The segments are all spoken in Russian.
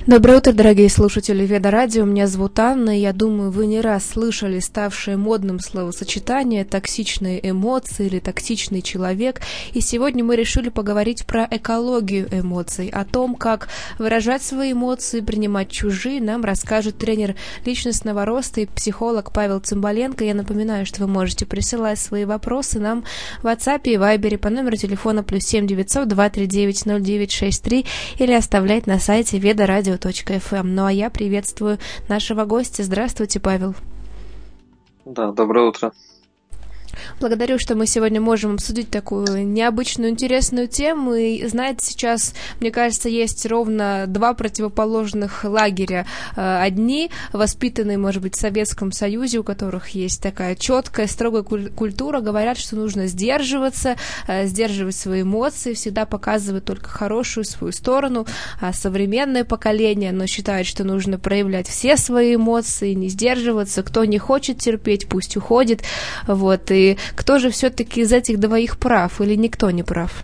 Доброе утро, дорогие слушатели Веда Радио. Меня зовут Анна, и я думаю, вы не раз слышали ставшее модным словосочетание «токсичные эмоции» или «токсичный человек». И сегодня мы решили поговорить про экологию эмоций, о том, как выражать свои эмоции, принимать чужие. Нам расскажет тренер личностного роста и психолог Павел Цымбаленко. Я напоминаю, что вы можете присылать свои вопросы нам в WhatsApp и Viber по номеру телефона +7 900 239 0963 или оставлять на сайте vedoradio.fm. Ну а я приветствую нашего гостя. Здравствуйте, Павел. Да, доброе утро. Благодарю, что мы сегодня можем обсудить такую необычную, интересную тему. И, знаете, сейчас, мне кажется, есть ровно два противоположных лагеря. Одни, воспитанные, может быть, в Советском Союзе, у которых есть такая четкая, строгая культура, говорят, что нужно сдерживаться, сдерживать свои эмоции, всегда показывать только хорошую свою сторону. А современное поколение, оно считает, что нужно проявлять все свои эмоции, не сдерживаться. Кто не хочет терпеть, пусть уходит. Вот, и кто же все-таки из этих двоих прав, или никто не прав?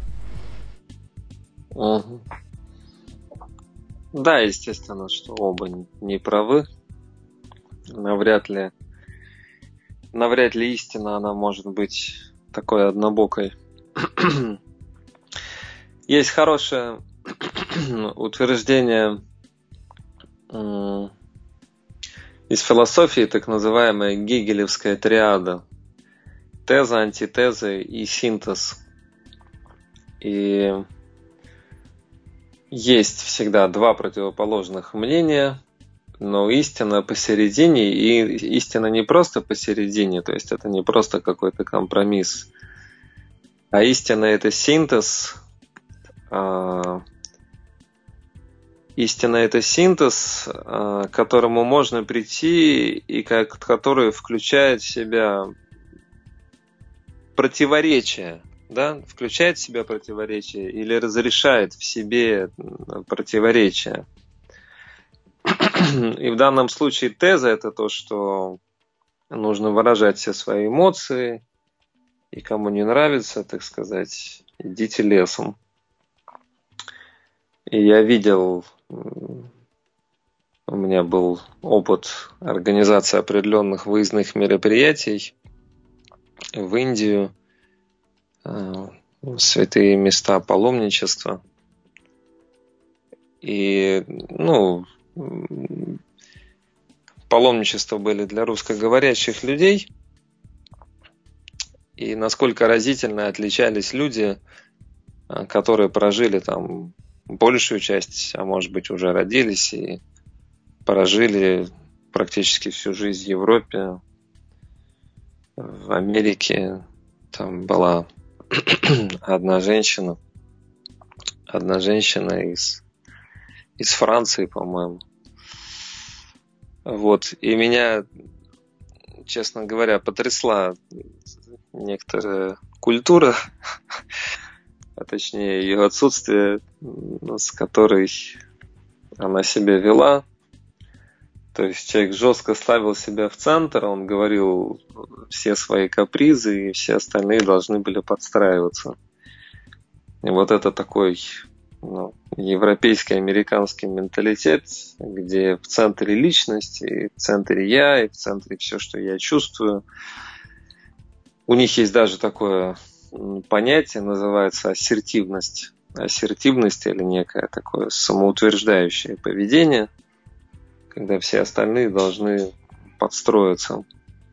Да, естественно, что оба не правы. Навряд ли истина, она может быть такой однобокой. Есть хорошее утверждение из философии, так называемая гегелевская триада. Теза, антитеза и синтез. И есть всегда два противоположных мнения, но истина посередине, и истина не просто посередине, то есть это не просто какой-то компромисс, а истина — это синтез. Истина — это синтез, к которому можно прийти и который включает в себя противоречие, да, включает в себя противоречие или разрешает в себе противоречие. И в данном случае теза — это то, что нужно выражать все свои эмоции, и кому не нравится, так сказать, идите лесом. И я видел, у меня был опыт организации определенных выездных мероприятий в Индию, святые места паломничества. И, паломничества были для русскоговорящих людей. И насколько разительно отличались люди, которые прожили там большую часть, а может быть уже родились и прожили практически всю жизнь в Европе, в Америке. Там была одна женщина из Франции, по-моему. Вот. И меня, честно говоря, потрясла некоторая культура, а точнее ее отсутствие, с которой она себя вела. То есть человек жестко ставил себя в центр, он говорил все свои капризы, и все остальные должны были подстраиваться. И вот это такой европейский, американский менталитет, где в центре личность, и в центре я, и в центре все, что я чувствую. У них есть даже такое понятие, называется ассертивность. Ассертивность или некое такое самоутверждающее поведение, когда все остальные должны подстроиться.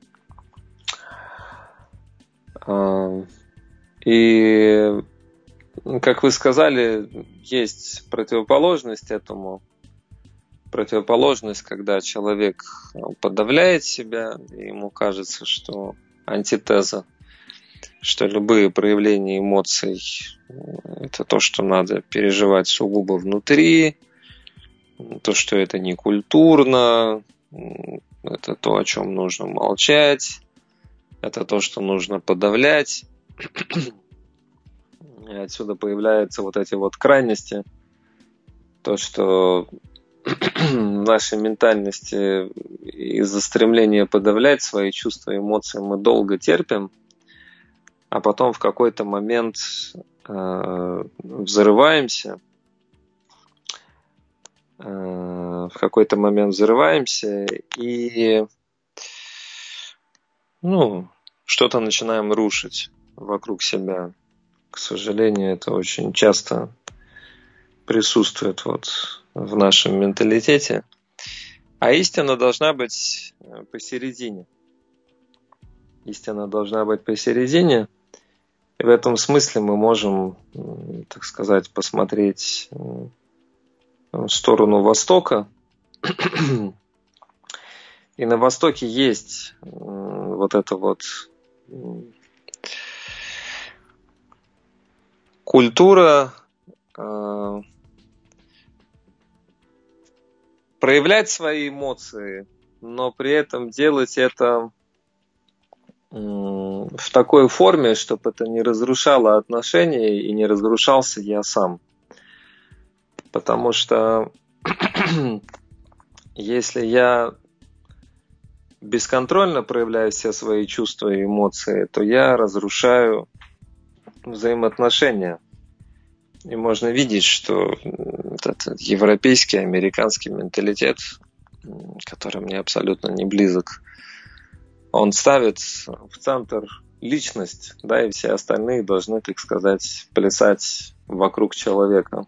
И, как вы сказали, есть противоположность этому. Противоположность, когда человек подавляет себя, и ему кажется, что антитеза, что любые проявления эмоций – это то, что надо переживать сугубо внутри, то, что это не культурно, это то, о чем нужно молчать, это то, что нужно подавлять. И отсюда появляются вот эти вот крайности. То, что в нашей ментальности из-за стремления подавлять свои чувства и эмоции мы долго терпим, а потом в какой-то момент взрываемся. в какой-то момент взрываемся и что-то начинаем рушить вокруг себя. К сожалению, это очень часто присутствует в нашем менталитете. А истина должна быть посередине. Истина должна быть посередине. И в этом смысле мы можем, так сказать, посмотреть в сторону Востока. И на Востоке есть эта культура проявлять свои эмоции, но при этом делать это в такой форме, чтобы это не разрушало отношения и не разрушался я сам. Потому что если я бесконтрольно проявляю все свои чувства и эмоции, то я разрушаю взаимоотношения. И можно видеть, что этот европейский, американский менталитет, который мне абсолютно не близок, он ставит в центр личность, да, и все остальные должны, так сказать, плясать вокруг человека.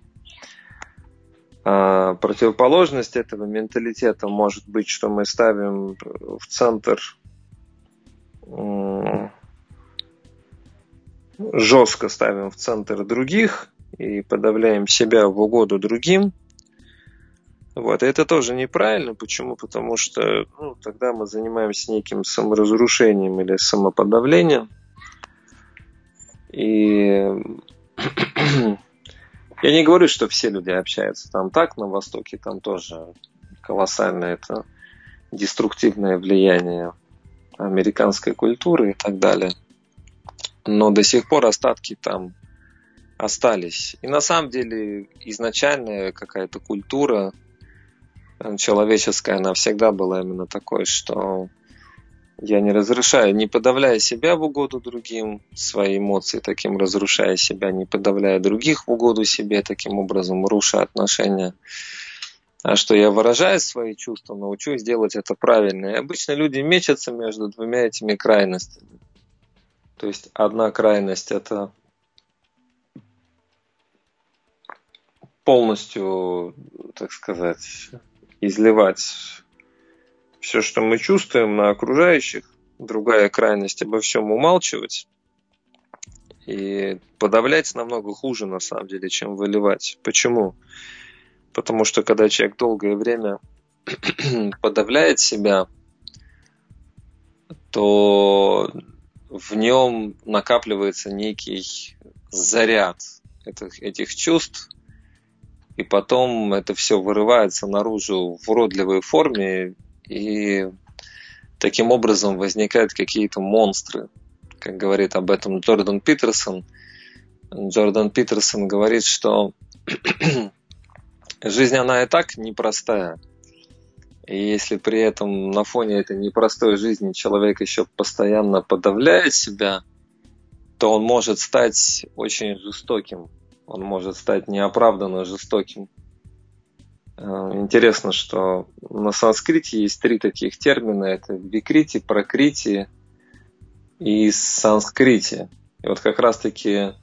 А противоположность этого менталитета может быть, что мы ставим в центр жестко ставим в центр других и подавляем себя в угоду другим. И это тоже неправильно. Почему? Потому что тогда мы занимаемся неким саморазрушением или самоподавлением. И я не говорю, что все люди общаются там так, на Востоке, там тоже колоссальное это деструктивное влияние американской культуры и так далее. Но до сих пор остатки там остались. И на самом деле изначальная какая-то культура человеческая, она всегда была именно такой, что я не разрушаю, не подавляя себя в угоду другим, свои эмоции таким разрушая себя, не подавляя других в угоду себе, таким образом руша отношения. А что я выражаю свои чувства, научусь делать это правильно. И обычно люди мечутся между двумя этими крайностями. То есть одна крайность – это полностью, так сказать, изливать все, что мы чувствуем, на окружающих. Другая крайность – обо всем умалчивать. И подавлять намного хуже, на самом деле, чем выливать. Почему? Потому что когда человек долгое время подавляет себя, то в нем накапливается некий заряд этих чувств, и потом это все вырывается наружу в уродливой форме, и таким образом возникают какие-то монстры. Как говорит об этом Джордан Питерсон. Джордан Питерсон говорит, что жизнь, она и так непростая. И если при этом на фоне этой непростой жизни человек еще постоянно подавляет себя, то он может стать очень жестоким. Он может стать неоправданно жестоким. Интересно, что на санскрите есть 3 таких термина. Это викрити, пракрити и санскрити. И как раз-таки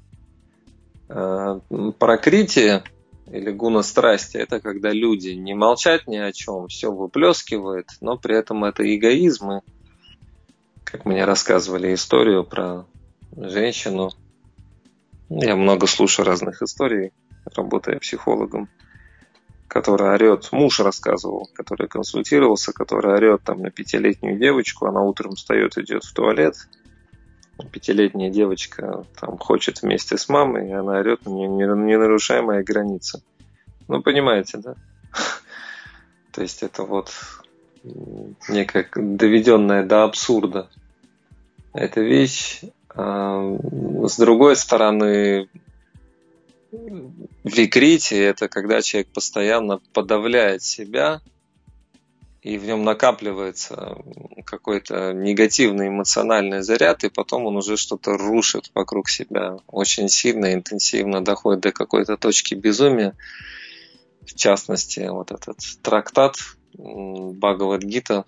пракрити или гуна страсти – это когда люди не молчат ни о чем, все выплескивают, но при этом это эгоизмы. Как мне рассказывали историю про женщину. Я много слушаю разных историй, работая психологом, которая орет, муж рассказывал, который консультировался, который орет на 5-летнюю девочку, она утром встает, идет в туалет, 5-летняя девочка хочет вместе с мамой, и она орет, не нарушай мои границы. Понимаете, да? То есть это некая доведенная до абсурда эта вещь. С другой стороны, викрити – это когда человек постоянно подавляет себя, и в нем накапливается какой-то негативный эмоциональный заряд, и потом он уже что-то рушит вокруг себя очень сильно, интенсивно, доходит до какой-то точки безумия. В частности, вот этот трактат Бхагавад-гита,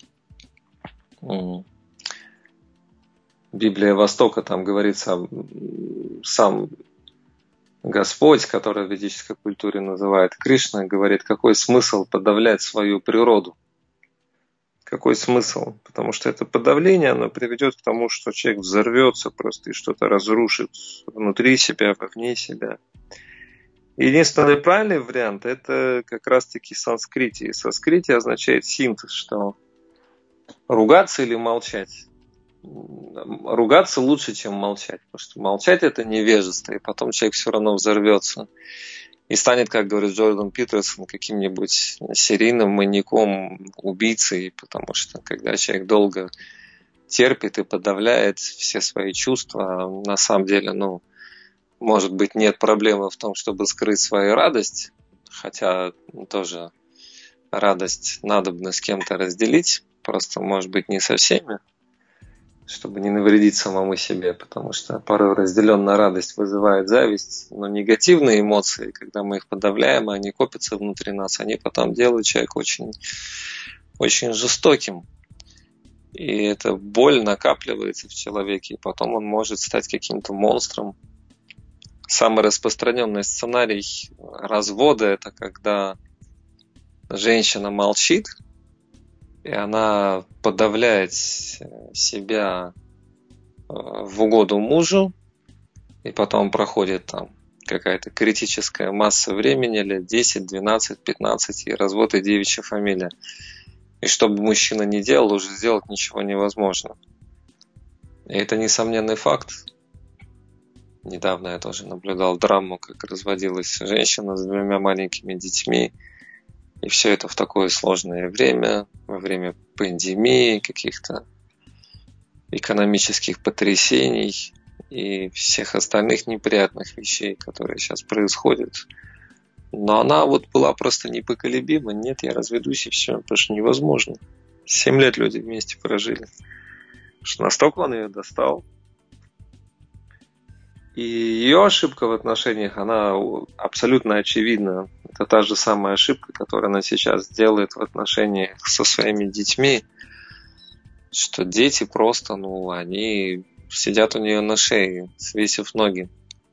Библия Востока, там говорится, сам Господь, который в ведической культуре называют Кришна, говорит, какой смысл подавлять свою природу. Какой смысл? Потому что это подавление, оно приведет к тому, что человек взорвется просто и что-то разрушит внутри себя, вовне себя. Единственный правильный вариант – это как раз-таки санскрити. Санскрити означает синтез, что ругаться или молчать. Ругаться лучше, чем молчать, потому что молчать – это невежество, и потом человек все равно взорвется и станет, как говорит Джордан Питерсон, каким-нибудь серийным маньяком, убийцей, потому что когда человек долго терпит и подавляет все свои чувства, на самом деле, может быть, нет проблемы в том, чтобы скрыть свою радость, хотя тоже радость надобно с кем-то разделить, просто, может быть, не со всеми, чтобы не навредить самому себе, потому что порой разделенная радость вызывает зависть, но негативные эмоции, когда мы их подавляем, они копятся внутри нас, они потом делают человека очень, очень жестоким. И эта боль накапливается в человеке, и потом он может стать каким-то монстром. Самый распространенный сценарий развода – это когда женщина молчит, и она подавляет себя в угоду мужу, и потом проходит там какая-то критическая масса времени, лет 10, 12, 15, и развод и девичья фамилия. И что бы мужчина ни делал, уже сделать ничего невозможно. И это несомненный факт. Недавно я тоже наблюдал драму, как разводилась женщина с 2 маленькими детьми. И все это в такое сложное время, во время пандемии, каких-то экономических потрясений и всех остальных неприятных вещей, которые сейчас происходят. Но она была просто непоколебима. Нет, я разведусь и все, потому что невозможно. 7 лет люди вместе прожили. Потому что настолько он ее достал. И ее ошибка в отношениях, она абсолютно очевидна. Это та же самая ошибка, которую она сейчас делает в отношениях со своими детьми, что дети просто, они сидят у нее на шее, свесив ноги.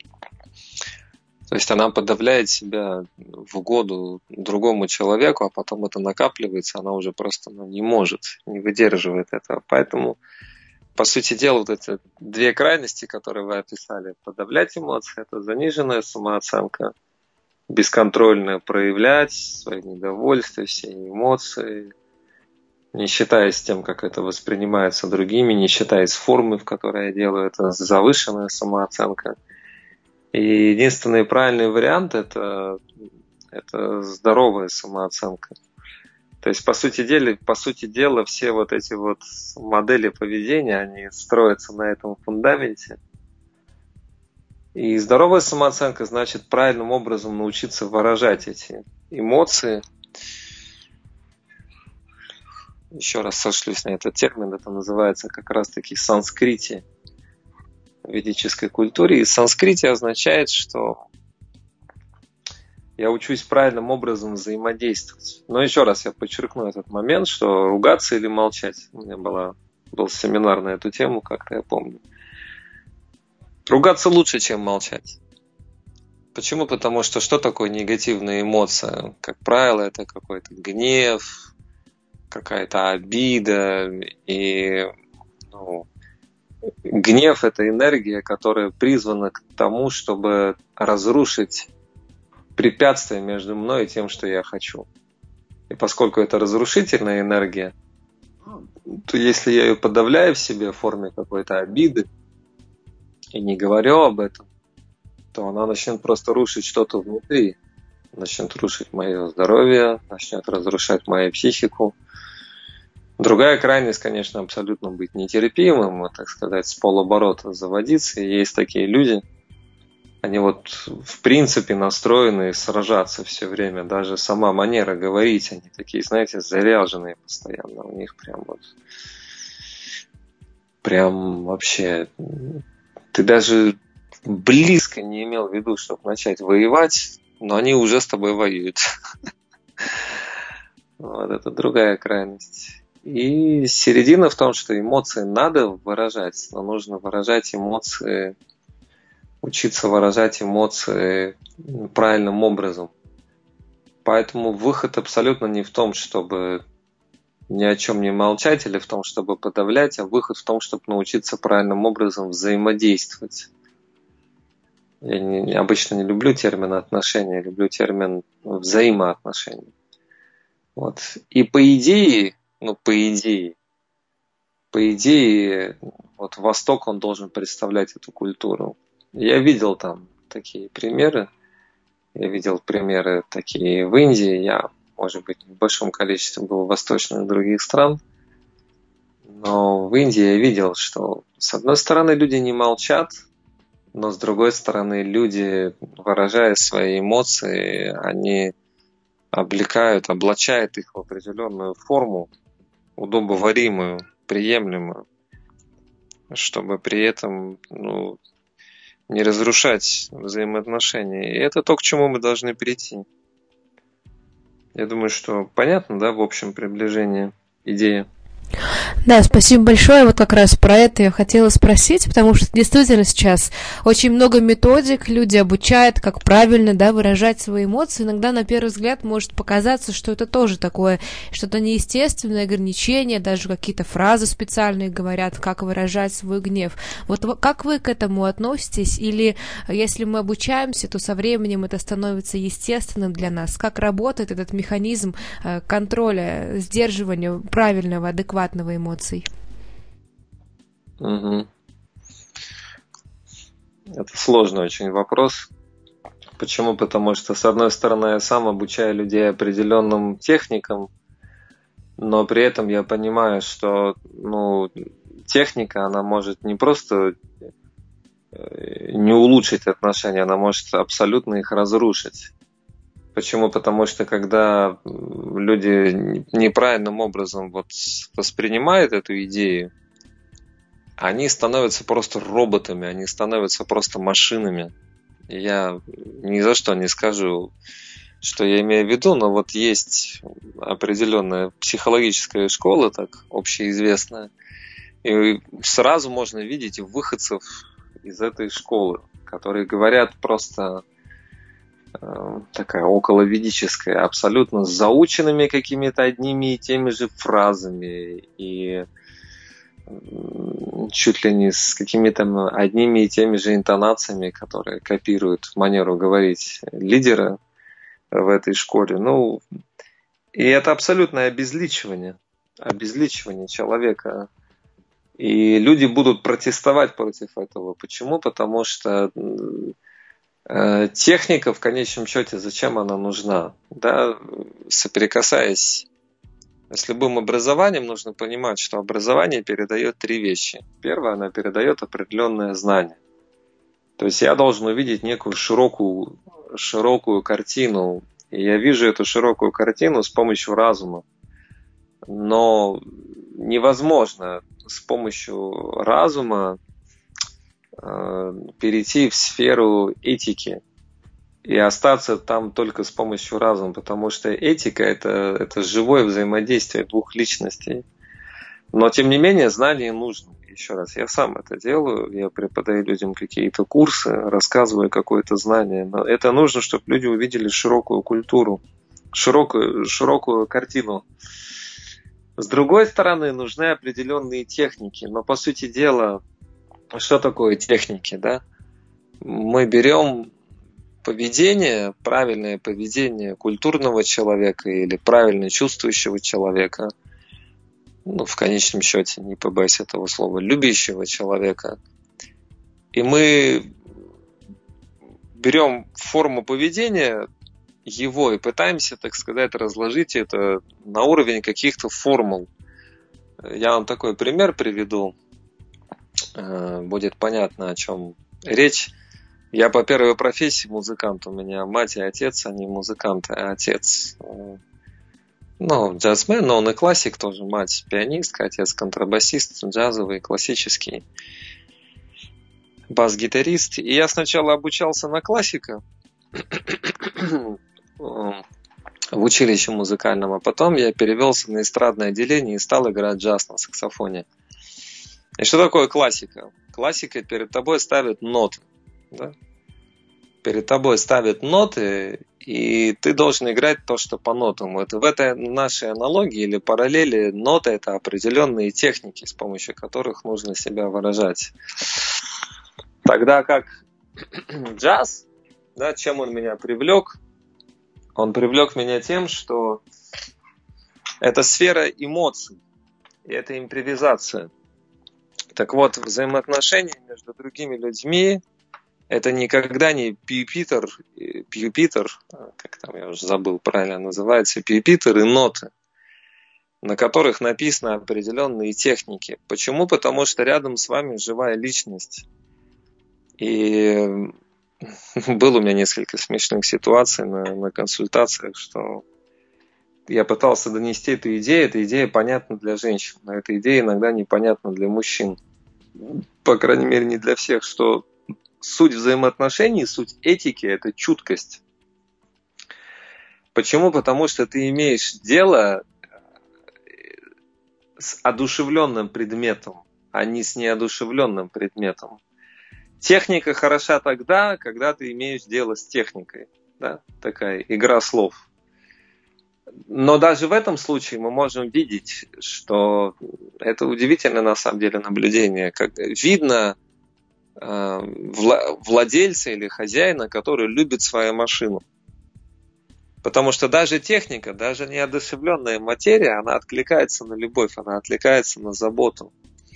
То есть она подавляет себя в угоду другому человеку, а потом это накапливается, она уже просто не может, не выдерживает этого. Поэтому, по сути дела, вот эти 2 крайности, которые вы описали, подавлять эмоции, это заниженная самооценка, бесконтрольно проявлять свои недовольства, все эмоции, не считаясь тем, как это воспринимается другими, не считаясь формы, в которой я делаю, это завышенная самооценка. И единственный правильный вариант – это здоровая самооценка. То есть, по сути дела, все вот эти модели поведения, они строятся на этом фундаменте. И здоровая самооценка значит правильным образом научиться выражать эти эмоции. Еще раз сошлюсь на этот термин, это называется как раз-таки санскрити в ведической культуре. И санскрити означает, что я учусь правильным образом взаимодействовать. Но еще раз я подчеркну этот момент, что ругаться или молчать. У меня был семинар на эту тему, как-то я помню. Ругаться лучше, чем молчать. Почему? Потому что такое негативная эмоция? Как правило, это какой-то гнев, какая-то обида. И гнев – это энергия, которая призвана к тому, чтобы разрушить препятствие между мной и тем, что я хочу. И поскольку это разрушительная энергия, то если я ее подавляю в себе в форме какой-то обиды и не говорю об этом, то она начнет просто рушить что-то внутри. Начнет рушить мое здоровье, начнет разрушать мою психику. Другая крайность, конечно, абсолютно быть нетерпимым, так сказать, с полоборота заводиться. И есть такие люди, они в принципе настроены сражаться все время. Даже сама манера говорить, они такие, знаете, заряженные постоянно. У них прям вообще... Ты даже близко не имел в виду, чтобы начать воевать, но они уже с тобой воюют. Вот это другая крайность. И середина в том, что эмоции надо выражать, но нужно выражать эмоции, учиться выражать эмоции правильным образом. Поэтому выход абсолютно не в том, чтобы ни о чем не молчать или в том, чтобы подавлять, а выход в том, чтобы научиться правильным образом взаимодействовать. Я обычно не люблю термин отношения, люблю термин взаимоотношения. Вот. И по идее, вот Восток, он должен представлять эту культуру. Я видел там такие примеры. Я видел примеры такие в Индии. Я, может быть, в большом количестве был в восточных других стран. Но в Индии я видел, что с одной стороны люди не молчат, но с другой стороны люди, выражая свои эмоции, они облачают их в определенную форму, удобоваримую, приемлемую, чтобы при этом не разрушать взаимоотношения. И это то, к чему мы должны перейти. Я думаю, что понятно, да, в общем приближении идеи. Да, спасибо большое. Вот как раз про это я хотела спросить, потому что действительно сейчас очень много методик, люди обучают, как правильно, да, выражать свои эмоции. Иногда на первый взгляд может показаться, что это тоже такое что-то неестественное, ограничение, даже какие-то фразы специальные говорят, как выражать свой гнев. Вот как вы к этому относитесь? Или если мы обучаемся, то со временем это становится естественным для нас? Как работает этот механизм контроля, сдерживания правильного, адекватного эмоций? Угу. Это сложный очень вопрос. Почему? Потому что, с одной стороны, я сам обучаю людей определенным техникам, но при этом я понимаю, что техника, она может не просто не улучшить отношения, она может абсолютно их разрушить. Почему? Потому что когда люди неправильным образом воспринимают эту идею, они становятся просто роботами, они становятся просто машинами. И я ни за что не скажу, что я имею в виду, но вот есть определенная психологическая школа, так общеизвестная, и сразу можно видеть выходцев из этой школы, которые говорят просто такая околоведическая, абсолютно с заученными какими-то одними и теми же фразами и чуть ли не с какими-то одними и теми же интонациями, которые копируют манеру говорить лидера в этой школе. И это абсолютное обезличивание человека. И люди будут протестовать против этого. Почему? Потому что техника, в конечном счете, зачем она нужна? Да, соприкасаясь с любым образованием, нужно понимать, что образование передает три вещи. Первое, оно передает определенное знание. То есть я должен увидеть некую широкую картину. И я вижу эту широкую картину с помощью разума. Но невозможно с помощью разума перейти в сферу этики и остаться там только с помощью разума, потому что этика это живое взаимодействие двух личностей. Но тем не менее знание нужно. Еще раз, я сам это делаю, я преподаю людям какие-то курсы, рассказываю какое-то знание, но это нужно, чтобы люди увидели широкую культуру, широкую картину. С другой стороны, нужны определенные техники, но по сути дела, что такое техники, да? Мы берем поведение, правильное поведение культурного человека или правильно чувствующего человека, в конечном счете, не побоюсь этого слова, любящего человека. И мы берем форму поведения его и пытаемся, так сказать, разложить это на уровень каких-то формул. Я вам такой пример приведу. Будет понятно, о чем речь. Я по первой профессии музыкант. У меня мать и отец, они музыканты. А отец, джазмен, но он и классик тоже. Мать пианистка, отец контрабасист, джазовый, классический, бас-гитарист. И я сначала обучался на классика. в училище музыкальном, а потом я перевелся на эстрадное отделение и стал играть джаз на саксофоне. И что такое классика? Классика перед тобой ставит ноты. Да? Перед тобой ставят ноты, и ты должен играть то, что по нотам. Вот в этой нашей аналогии или параллели ноты – это определенные техники, с помощью которых нужно себя выражать. Тогда как джаз, да, чем он меня привлек? Он привлек меня тем, что это сфера эмоций, и это импровизация. Так вот, взаимоотношения между другими людьми – это никогда не пьюпитер, как там я уже забыл правильно называется, пьюпитер и ноты, на которых написаны определенные техники. Почему? Потому что рядом с вами живая личность. И было у меня несколько смешных ситуаций на консультациях, что я пытался донести эту идею. Эта идея понятна для женщин, но эта идея иногда непонятна для мужчин. По крайней мере, не для всех, что суть взаимоотношений, суть этики – это чуткость. Почему? Потому что ты имеешь дело с одушевленным предметом, а не с неодушевленным предметом. Техника хороша тогда, когда ты имеешь дело с техникой. Да? Такая игра слов. Но даже в этом случае мы можем видеть, что это удивительное на самом деле наблюдение. Как видно владельца или хозяина, который любит свою машину. Потому что даже техника, даже неодушевленная материя, она откликается на любовь, она откликается на заботу.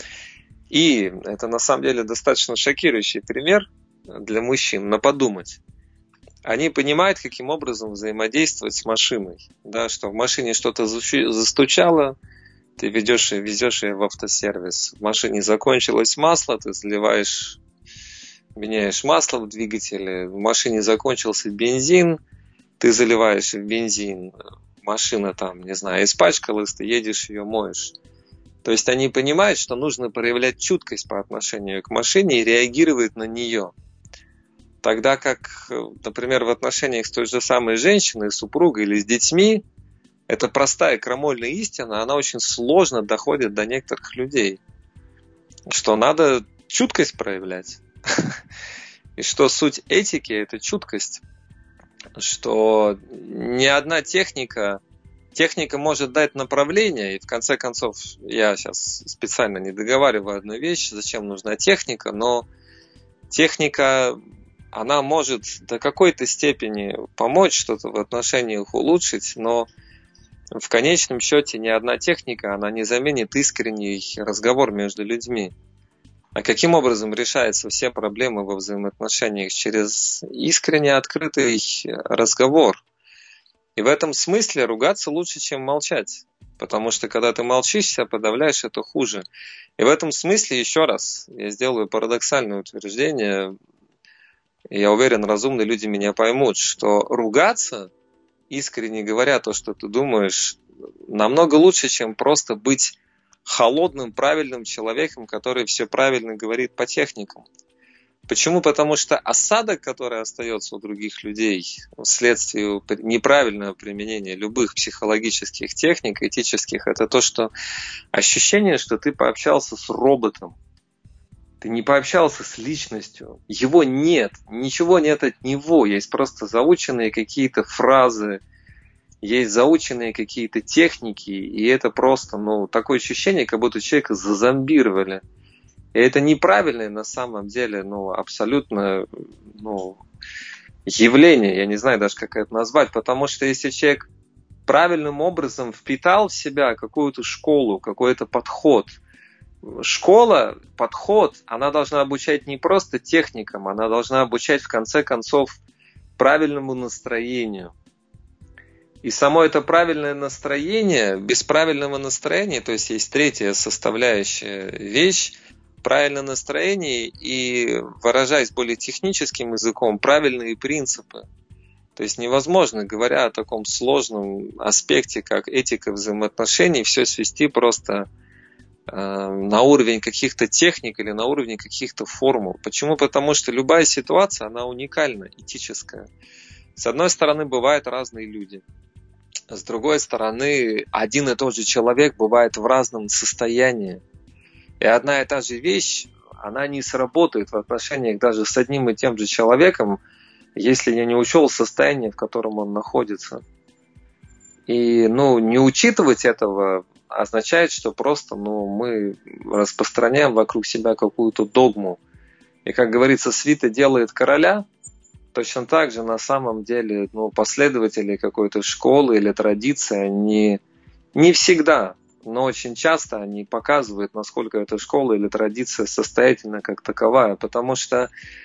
И это на самом деле достаточно шокирующий пример для мужчин, но подумать. Они понимают, каким образом взаимодействовать с машиной. Да, что в машине что-то застучало, ты везешь ее в автосервис. В машине закончилось масло, ты меняешь масло в двигателе. В машине закончился бензин, ты заливаешь в бензин. Машина там, не знаю, испачкалась, ты едешь ее моешь. То есть они понимают, что нужно проявлять чуткость по отношению к машине и реагировать на нее. Тогда как, например, в отношениях с той же самой женщиной, супругой или с детьми, эта простая крамольная истина, она очень сложно доходит до некоторых людей. Что надо чуткость проявлять. И что суть этики – это чуткость. Что ни одна техника может дать направление, и в конце концов, я сейчас специально не договариваю одну вещь, зачем нужна техника, но техника, она может до какой-то степени помочь что-то в отношениях улучшить, но в конечном счете ни одна техника, она не заменит искренний разговор между людьми. А каким образом решаются все проблемы во взаимоотношениях? Через искренне открытый разговор. И в этом смысле ругаться лучше, чем молчать. Потому что когда ты молчишь, себя подавляешь, это хуже. И в этом смысле, еще раз, я сделаю парадоксальное утверждение. Я уверен, разумные люди меня поймут, что ругаться, искренне говоря то, что ты думаешь, намного лучше, чем просто быть холодным, правильным человеком, который все правильно говорит по техникам. Почему? Потому что осадок, который остается у других людей вследствие неправильного применения любых психологических техник, этических, это то, что ощущение, что ты пообщался с роботом. Ты не пообщался с личностью. Его нет. Ничего нет от него. Есть просто заученные какие-то фразы, есть заученные какие-то техники, и это просто, такое ощущение, как будто человека зазомбировали. И это неправильное на самом деле, абсолютно, явление, я не знаю даже, как это назвать, потому что если человек правильным образом впитал в себя какую-то школу, какой-то подход, школа, подход, она должна обучать не просто техникам, она должна обучать, в конце концов, правильному настроению. И само это правильное настроение, без правильного настроения, то есть есть третья составляющая вещь, правильное настроение и, выражаясь более техническим языком, правильные принципы. То есть невозможно, говоря о таком сложном аспекте, как этика взаимоотношений, все свести просто на уровень каких-то техник или на уровень каких-то формул. Почему? Потому что любая ситуация, она уникальна, этическая. С одной стороны, бывают разные люди. с другой стороны, один и тот же человек бывает в разном состоянии. И одна и та же вещь, она не сработает в отношениях даже с одним и тем же человеком, если я не учел состояние, в котором он находится. И, не учитывать этого означает, что просто, мы распространяем вокруг себя какую-то догму. И, как говорится, свита делает короля. Точно так же на самом деле, последователи какой-то школы или традиции, они не всегда, но очень часто они показывают, насколько эта школа или традиция состоятельна как таковая. Потому что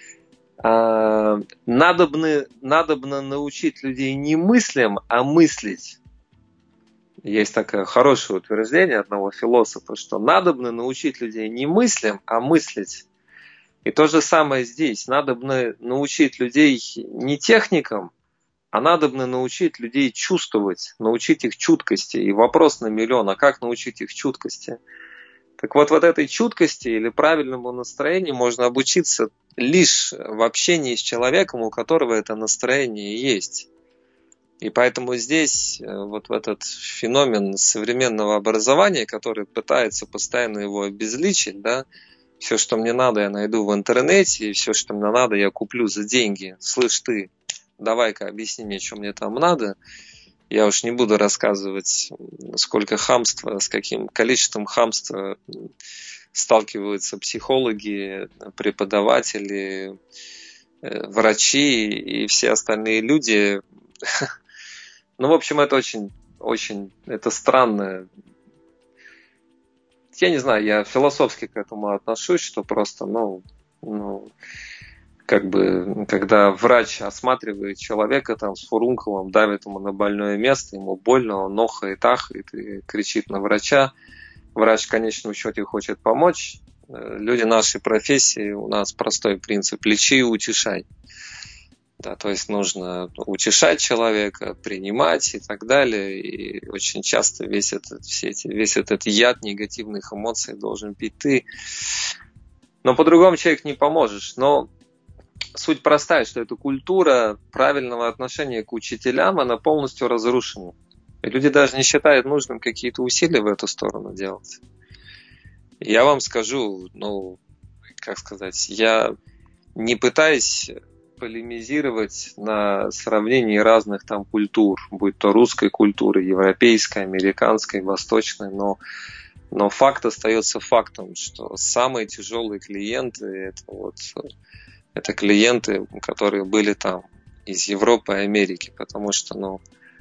надобно научить людей не мыслям, а мыслить. Есть такое хорошее утверждение одного философа, что надобно научить людей не мыслям, а мыслить. И то же самое здесь. Надобно научить людей не техникам, а надобно научить людей чувствовать, научить их чуткости. И вопрос на миллион, а как научить их чуткости? Так вот этой чуткости или правильному настроению можно обучиться лишь в общении с человеком, у которого это настроение есть. И поэтому здесь в этот феномен современного образования, который пытается постоянно его обезличить, да, все, что мне надо, я найду в интернете, и все, что мне надо, я куплю за деньги. Слышь ты, давай-ка объясни мне, что мне там надо. Я уж не буду рассказывать, сколько хамства, с каким количеством хамства сталкиваются психологи, преподаватели, врачи и все остальные люди. В общем, это очень это странно. Я не знаю, я философски к этому отношусь, что просто, когда врач осматривает человека там с фурункулом, давит ему на больное место, ему больно, он охает, ахает и кричит на врача. Врач в конечном счете хочет помочь. Люди нашей профессии, у нас простой принцип: лечи и утешай. Да, то есть нужно утешать человека, принимать и так далее. И очень часто весь этот яд негативных эмоций должен пить ты. Но по-другому человек не поможешь. Но суть простая, что эта культура правильного отношения к учителям, она полностью разрушена. И люди даже не считают нужным какие-то усилия в эту сторону делать. Я вам скажу, я не пытаюсь полемизировать на сравнении разных там культур, будь то русской культуры, европейской, американской, восточной, но факт остается фактом, что самые тяжелые клиенты это клиенты, которые были там из Европы и Америки, потому что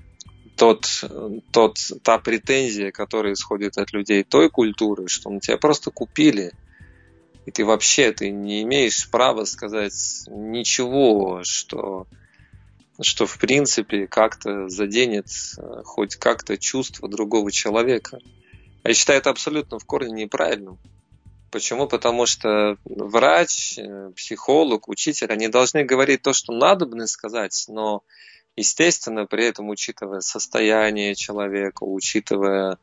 та претензия, которая исходит от людей той культуры, что тебя просто купили. И ты не имеешь права сказать ничего, что в принципе как-то заденет хоть как-то чувство другого человека. Я считаю это абсолютно в корне неправильным. Почему? Потому что врач, психолог, учитель, они должны говорить то, что надобно сказать, но, естественно, при этом учитывая состояние человека, учитывая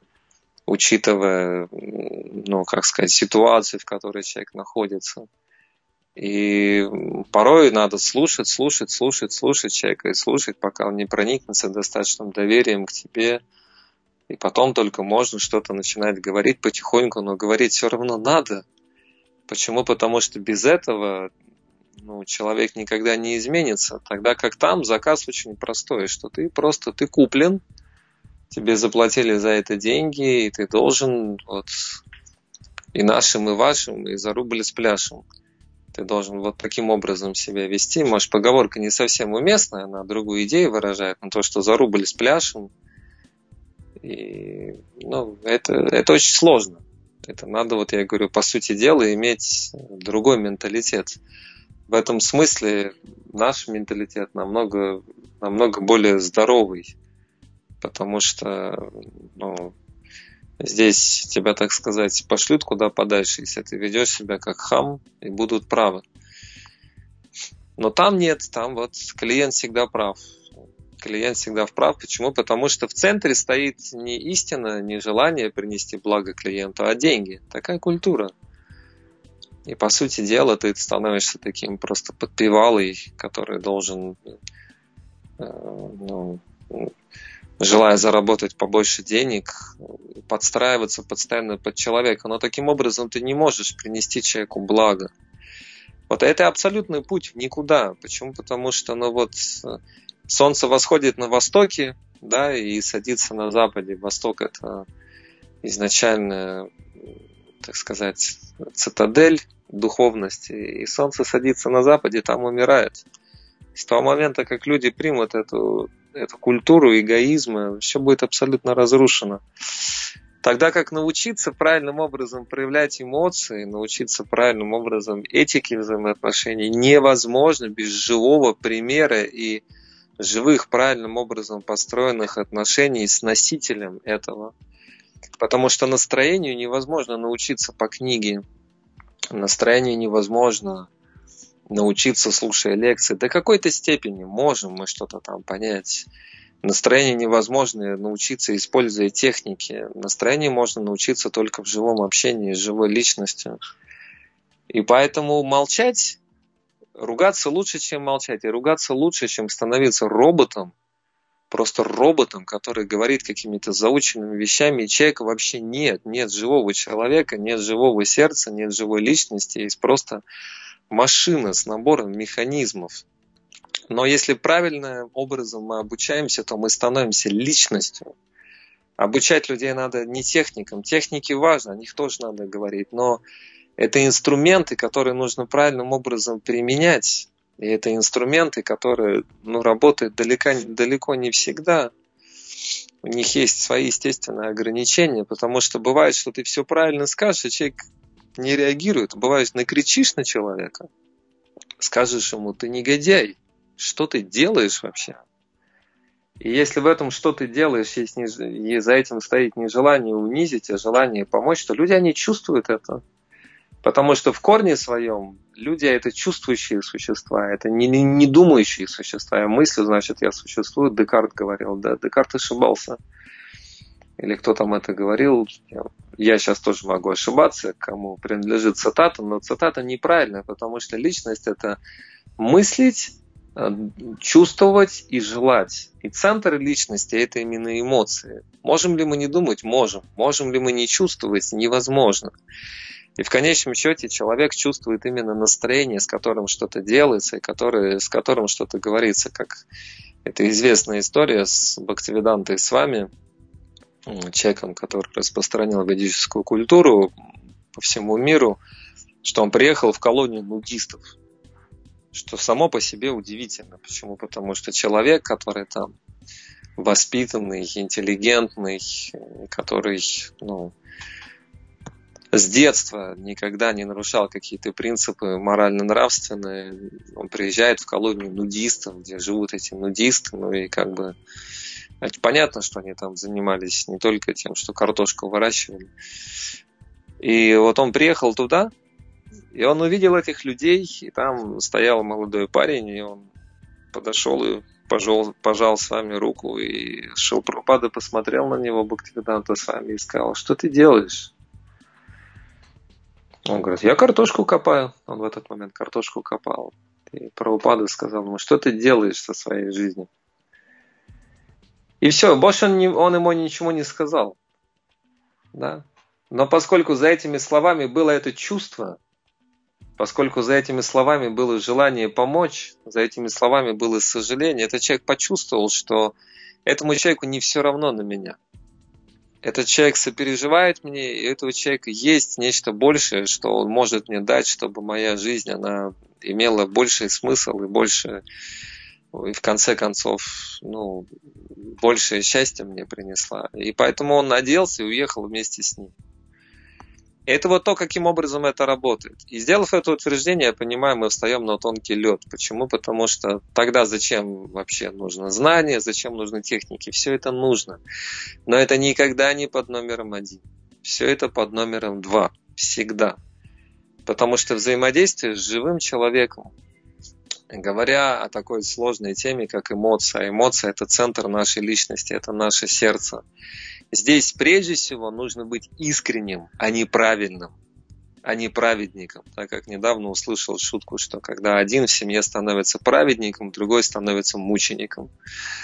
ситуацию, в которой человек находится. И порой надо слушать человека и слушать, пока он не проникнется достаточным доверием к тебе. И потом только можно что-то начинать говорить потихоньку, но говорить все равно надо. Почему? Потому что без этого человек никогда не изменится. Тогда как там заказ очень простой, что ты куплен, тебе заплатили за это деньги, и ты должен и нашим, и вашим, и за рубль спляшем. Ты должен таким образом себя вести. Может, поговорка не совсем уместная, она другую идею выражает, но то, что за рубль спляшем, и, это очень сложно. Это надо, я говорю, по сути дела, иметь другой менталитет. В этом смысле наш менталитет намного более здоровый. Потому что здесь тебя, так сказать, пошлют куда подальше, если ты ведешь себя как хам, и будут правы. Но там нет, там клиент всегда прав. Клиент всегда прав. Почему? Потому что в центре стоит не истина, не желание принести благо клиенту, а деньги. Такая культура. И по сути дела ты становишься таким просто подпевалой, который должен желая заработать побольше денег, подстраиваться постоянно под человека. Но таким образом ты не можешь принести человеку благо. Вот это абсолютный путь в никуда. Почему? Потому что солнце восходит на востоке, да, и садится на западе. Восток – это изначально, так сказать, цитадель духовности. И солнце садится на западе, там умирает. С того момента, как люди примут эту культуру эгоизма, все будет абсолютно разрушено. Тогда как научиться правильным образом проявлять эмоции, научиться правильным образом этике взаимоотношений невозможно без живого примера и живых правильным образом построенных отношений с носителем этого. Потому что настроению невозможно научиться по книге, настроению невозможно научиться, слушая лекции. До какой-то степени можем мы что-то там понять. Настроение невозможно научиться, используя техники. Настроение можно научиться только в живом общении с живой личностью. И поэтому молчать, ругаться лучше, чем молчать. И ругаться лучше, чем становиться роботом. Просто роботом, который говорит какими-то заученными вещами. И человека вообще нет. Нет живого человека, нет живого сердца, нет живой личности. Есть просто машина с набором механизмов. Но если правильным образом мы обучаемся, то мы становимся личностью. Обучать людей надо не техникам. Техники важны, о них тоже надо говорить. Но это инструменты, которые нужно правильным образом применять. И это инструменты, которые работают далеко не всегда. У них есть свои естественные ограничения, потому что бывает, что ты все правильно скажешь, а человек не реагирует. Бывает, накричишь на человека, скажешь ему: ты негодяй, что ты делаешь вообще? И если в этом, что ты делаешь, и за этим стоит не желание унизить, а желание помочь, то люди, они чувствуют это. Потому что в корне своем люди – это чувствующие существа, это не думающие существа. Я мыслю, значит, я существую. Декарт говорил, да, Декарт ошибался. Или кто там это говорил, я сейчас тоже могу ошибаться, кому принадлежит цитата, но цитата неправильная, потому что личность – это мыслить, чувствовать и желать. И центр личности – это именно эмоции. Можем ли мы не думать? Можем. Можем ли мы не чувствовать? Невозможно. И в конечном счете человек чувствует именно настроение, с которым что-то делается, и с которым что-то говорится. Как это известная история с Бхактивидантой Свами, человеком, который распространил ведическую культуру по всему миру, что он приехал в колонию нудистов. Что само по себе удивительно. Почему? Потому что человек, который там воспитанный, интеллигентный, который, с детства никогда не нарушал какие-то принципы морально-нравственные, он приезжает в колонию нудистов, где живут эти нудисты, понятно, что они там занимались не только тем, что картошку выращивали. И вот он приехал туда, и он увидел этих людей, и там стоял молодой парень, и он подошел и пожал с вами руку, и Шрила Прабхупада посмотрел на него, Бхактивиданта Свами, и сказал: что ты делаешь? Он говорит: я картошку копаю. Он в этот момент картошку копал. И Прабхупада сказал ему: что ты делаешь со своей жизнью? И все, больше он ему ничего не сказал. Да? Но поскольку за этими словами было это чувство, поскольку за этими словами было желание помочь, за этими словами было сожаление, этот человек почувствовал, что этому человеку не все равно на меня. Этот человек сопереживает мне, и у этого человека есть нечто большее, что он может мне дать, чтобы моя жизнь, она имела больший смысл и больше, и в конце концов, большее счастье мне принесла. И поэтому он оделся и уехал вместе с ним. Это вот то, каким образом это работает. И сделав это утверждение, я понимаю, мы встаем на тонкий лед. Почему? Потому что тогда зачем вообще нужно знание, зачем нужны техники? Все это нужно. Но это никогда не под номером 1. Все это под номером 2. Всегда. Потому что взаимодействие с живым человеком, говоря о такой сложной теме, как эмоция. Эмоция – это центр нашей личности, это наше сердце. Здесь прежде всего нужно быть искренним, а не правильным, а не праведником. Так как недавно услышал шутку, что когда один в семье становится праведником, другой становится мучеником.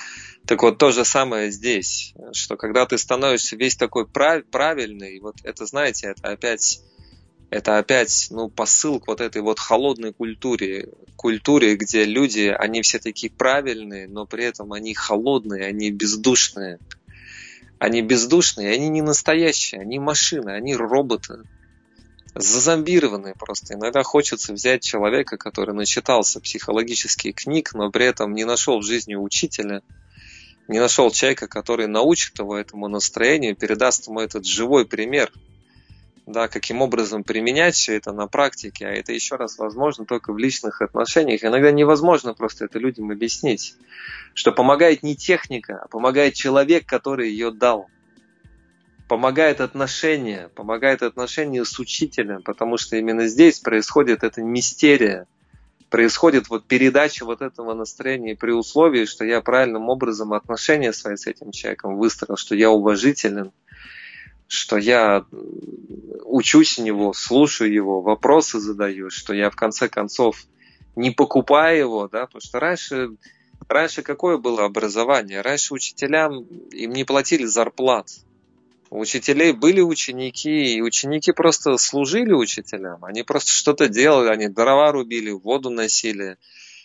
Так вот, то же самое здесь, что когда ты становишься весь такой правильный, вот это, знаете, это опять, ну, посыл к вот этой вот холодной культуре, где люди, они все такие правильные, но при этом они холодные, они бездушные. Они бездушные, они не настоящие, они машины, они роботы. Зазомбированные просто. Иногда хочется взять человека, который начитался психологических книг, но при этом не нашел в жизни учителя, не нашел человека, который научит его этому настроению, передаст ему этот живой пример, да, каким образом применять все это на практике, а это еще раз возможно только в личных отношениях. Иногда невозможно просто это людям объяснить, что помогает не техника, а помогает человек, который ее дал. Помогает отношения с учителем, потому что именно здесь происходит эта мистерия, происходит вот передача вот этого настроения при условии, что я правильным образом отношения свои с этим человеком выстроил, что я уважителен, что я учусь у него, слушаю его, вопросы задаю, что я в конце концов не покупаю его, да, потому что раньше какое было образование? Раньше учителям им не платили зарплат. У учителей были ученики, и ученики просто служили учителям. Они просто что-то делали, они дрова рубили, воду носили,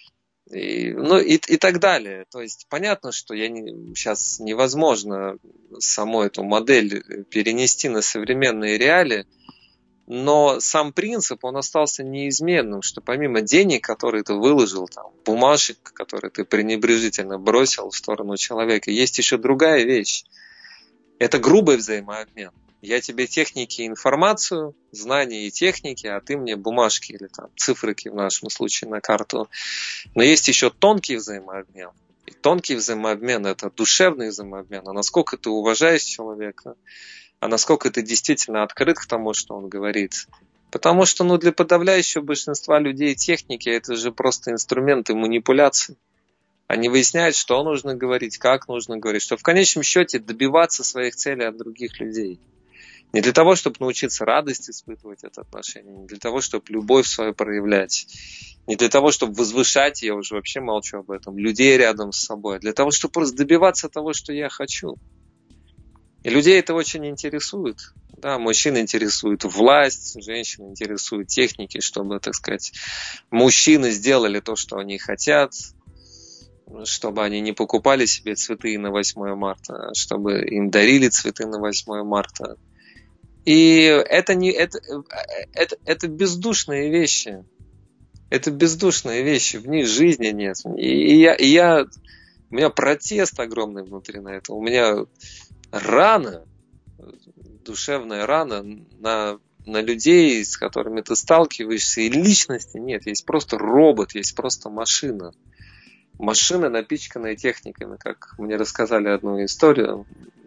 и так далее. То есть понятно, что сейчас невозможно саму эту модель перенести на современные реалии, но сам принцип, он остался неизменным, что помимо денег, которые ты выложил, там, бумажек, которые ты пренебрежительно бросил в сторону человека, есть еще другая вещь. Это грубый взаимообмен. Я тебе техники и информацию, знания и техники, а ты мне бумажки или там цифрики в нашем случае на карту. Но есть еще тонкий взаимообмен. И тонкий взаимообмен – это душевный взаимообмен. А насколько ты уважаешь человека, а насколько ты действительно открыт к тому, что он говорит. Потому что для подавляющего большинства людей техники – это же просто инструменты манипуляции. Они выясняют, что нужно говорить, как нужно говорить, что в конечном счете добиваться своих целей от других людей. Не для того, чтобы научиться радость испытывать это отношение, не для того, чтобы любовь свою проявлять, не для того, чтобы возвышать, я уже вообще молчу об этом, людей рядом с собой, а для того, чтобы просто добиваться того, что я хочу. И людей это очень интересует. Да, мужчин интересует власть, женщин интересует техники, чтобы, так сказать, мужчины сделали то, что они хотят, чтобы они не покупали себе цветы на 8 марта, чтобы им дарили цветы на 8 марта. И это бездушные вещи. Это бездушные вещи, в них жизни нет. У меня протест огромный внутри на это. У меня рана, душевная рана на людей, с которыми ты сталкиваешься, и личности нет. Есть просто робот, есть просто машина. Машина, напичканная техниками, как мне рассказали одну историю.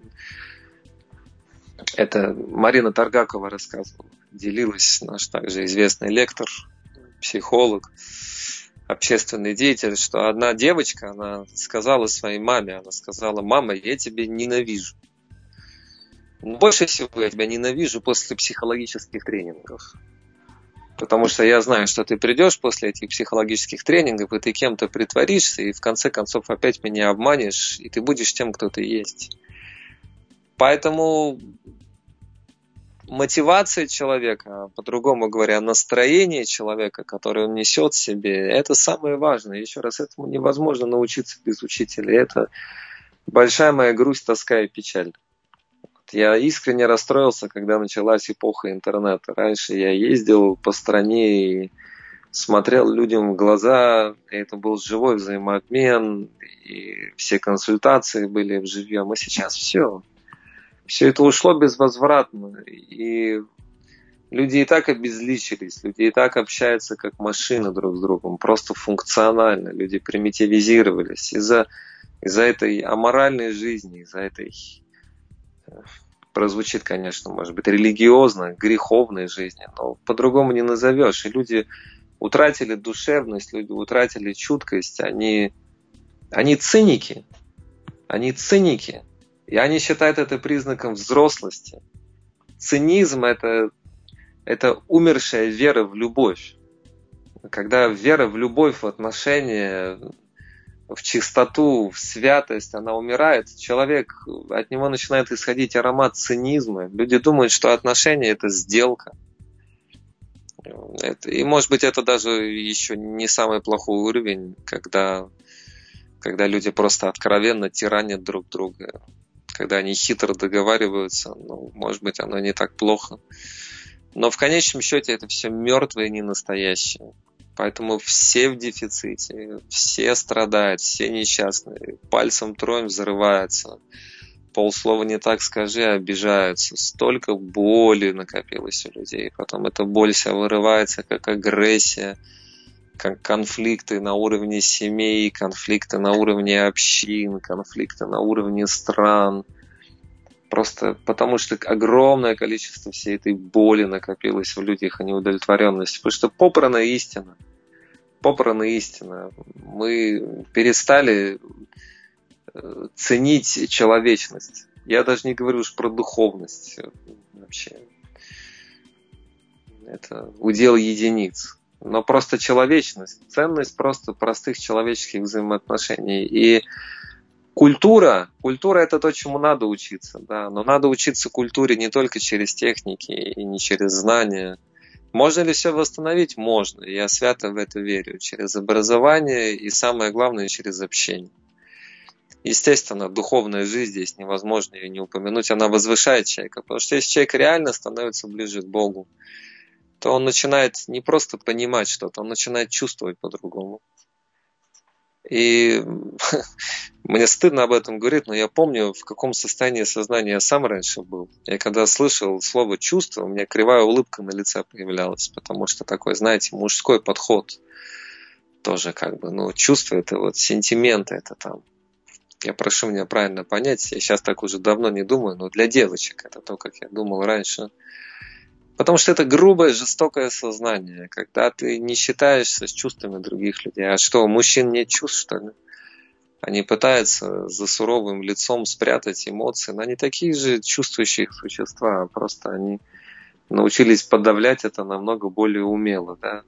Это Марина Таргакова рассказывала, делилась, наш также известный лектор, психолог, общественный деятель, что одна девочка, она сказала своей маме, мама, я тебя ненавижу. Но больше всего я тебя ненавижу после психологических тренингов. Потому что я знаю, что ты придешь после этих психологических тренингов, и ты кем-то притворишься, и в конце концов опять меня обманешь, и ты будешь тем, кто ты есть. Поэтому мотивация человека, по-другому говоря, настроение человека, которое он несет в себе, это самое важное. Еще раз, этому невозможно научиться без учителя. Это большая моя грусть, тоска и печаль. Я искренне расстроился, когда началась эпоха интернета. Раньше я ездил по стране и смотрел людям в глаза, и это был живой взаимообмен, и все консультации были вживьем. А сейчас все это ушло безвозвратно, и люди и так обезличились, люди и так общаются как машины друг с другом, просто функционально, люди примитивизировались из-за этой аморальной жизни, из-за этой, прозвучит, конечно, может быть, религиозно, греховной жизни, но по-другому не назовешь, и люди утратили душевность, люди утратили чуткость, они циники, и они считают это признаком взрослости. Цинизм – это умершая вера в любовь. Когда вера в любовь, в отношения, в чистоту, в святость, она умирает, человек, от него начинает исходить аромат цинизма. Люди думают, что отношения – это сделка. И, может быть, это даже еще не самый плохой уровень, когда люди просто откровенно тиранят друг друга, когда они хитро договариваются. Ну, может быть, оно не так плохо. Но в конечном счете это все мертвое и не настоящее. Поэтому все в дефиците, все страдают, все несчастные. Пальцем тронь, взрывается. Полслова не так скажи, обижаются. Столько боли накопилось у людей. Потом эта боль вся вырывается, как агрессия, как конфликты на уровне семей, конфликты на уровне общин, конфликты на уровне стран. Просто потому что огромное количество всей этой боли накопилось в людях, а неудовлетворенности. Потому что попрана истина. Мы перестали ценить человечность. Я даже не говорю уж про духовность. Вообще. Это удел единиц. Но просто человечность. Ценность просто простых человеческих взаимоотношений. И культура это то, чему надо учиться, да, но надо учиться культуре не только через техники и не через знания. Можно ли все восстановить? Можно. Я свято в это верю. Через образование и, самое главное, через общение. Естественно, духовная жизнь здесь невозможно ее не упомянуть. Она возвышает человека. Потому что если человек реально становится ближе к Богу, то он начинает не просто понимать что-то, он начинает чувствовать по-другому. И мне стыдно об этом говорить, но я помню, в каком состоянии сознания я сам раньше был. И когда слышал слово «чувство», у меня кривая улыбка на лице появлялась, потому что такой, знаете, мужской подход. Тоже чувство – это вот сентименты, это там. Я прошу меня правильно понять, я сейчас так уже давно не думаю, но для девочек это то, как я думал раньше. Потому что это грубое, жестокое сознание, когда ты не считаешься с чувствами других людей. А что, у мужчин нет чувств, что ли? Они пытаются за суровым лицом спрятать эмоции, но они такие же чувствующие существа, просто они научились подавлять это намного более умело, да?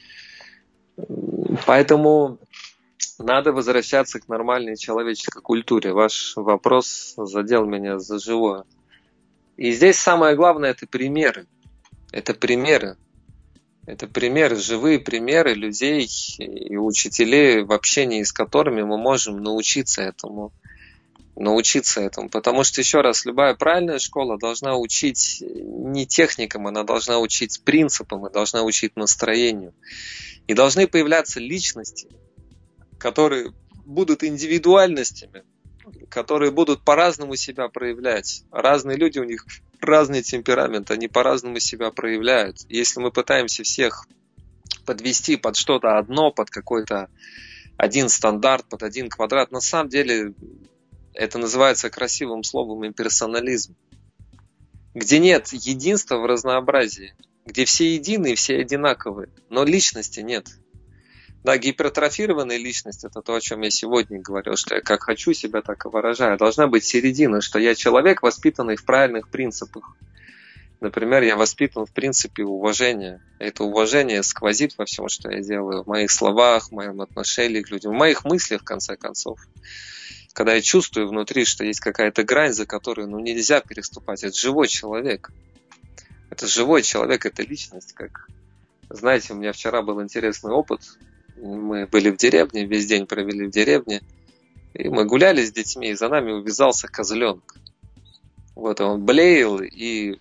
Поэтому надо возвращаться к нормальной человеческой культуре. Ваш вопрос задел меня за живое. И здесь самое главное – это примеры. Это примеры, живые примеры людей и учителей, в общении с которыми мы можем научиться этому. Потому что, еще раз, любая правильная школа должна учить не техникам, она должна учить принципам, она должна учить настроению. И должны появляться личности, которые будут индивидуальностями, которые будут по-разному себя проявлять. Разные люди, у них разный темперамент, они по-разному себя проявляют. Если мы пытаемся всех подвести под что-то одно, под какой-то один стандарт, под один квадрат, на самом деле это называется красивым словом имперсонализм. Где нет единства в разнообразии, где все едины и все одинаковые, но личности нет. Да, гипертрофированная личность – это то, о чем я сегодня говорил, что я как хочу себя, так и выражаю. Должна быть середина, что я человек, воспитанный в правильных принципах. Например, я воспитан в принципе уважения. Это уважение сквозит во всем, что я делаю, в моих словах, в моем отношении к людям, в моих мыслях, в конце концов. Когда я чувствую внутри, что есть какая-то грань, за которую нельзя переступать. Это живой человек. Это живой человек, это личность. Как... Знаете, у меня вчера был интересный опыт. Мы были в деревне, весь день провели в деревне, и мы гуляли с детьми, и за нами увязался козленок. Вот он блеял и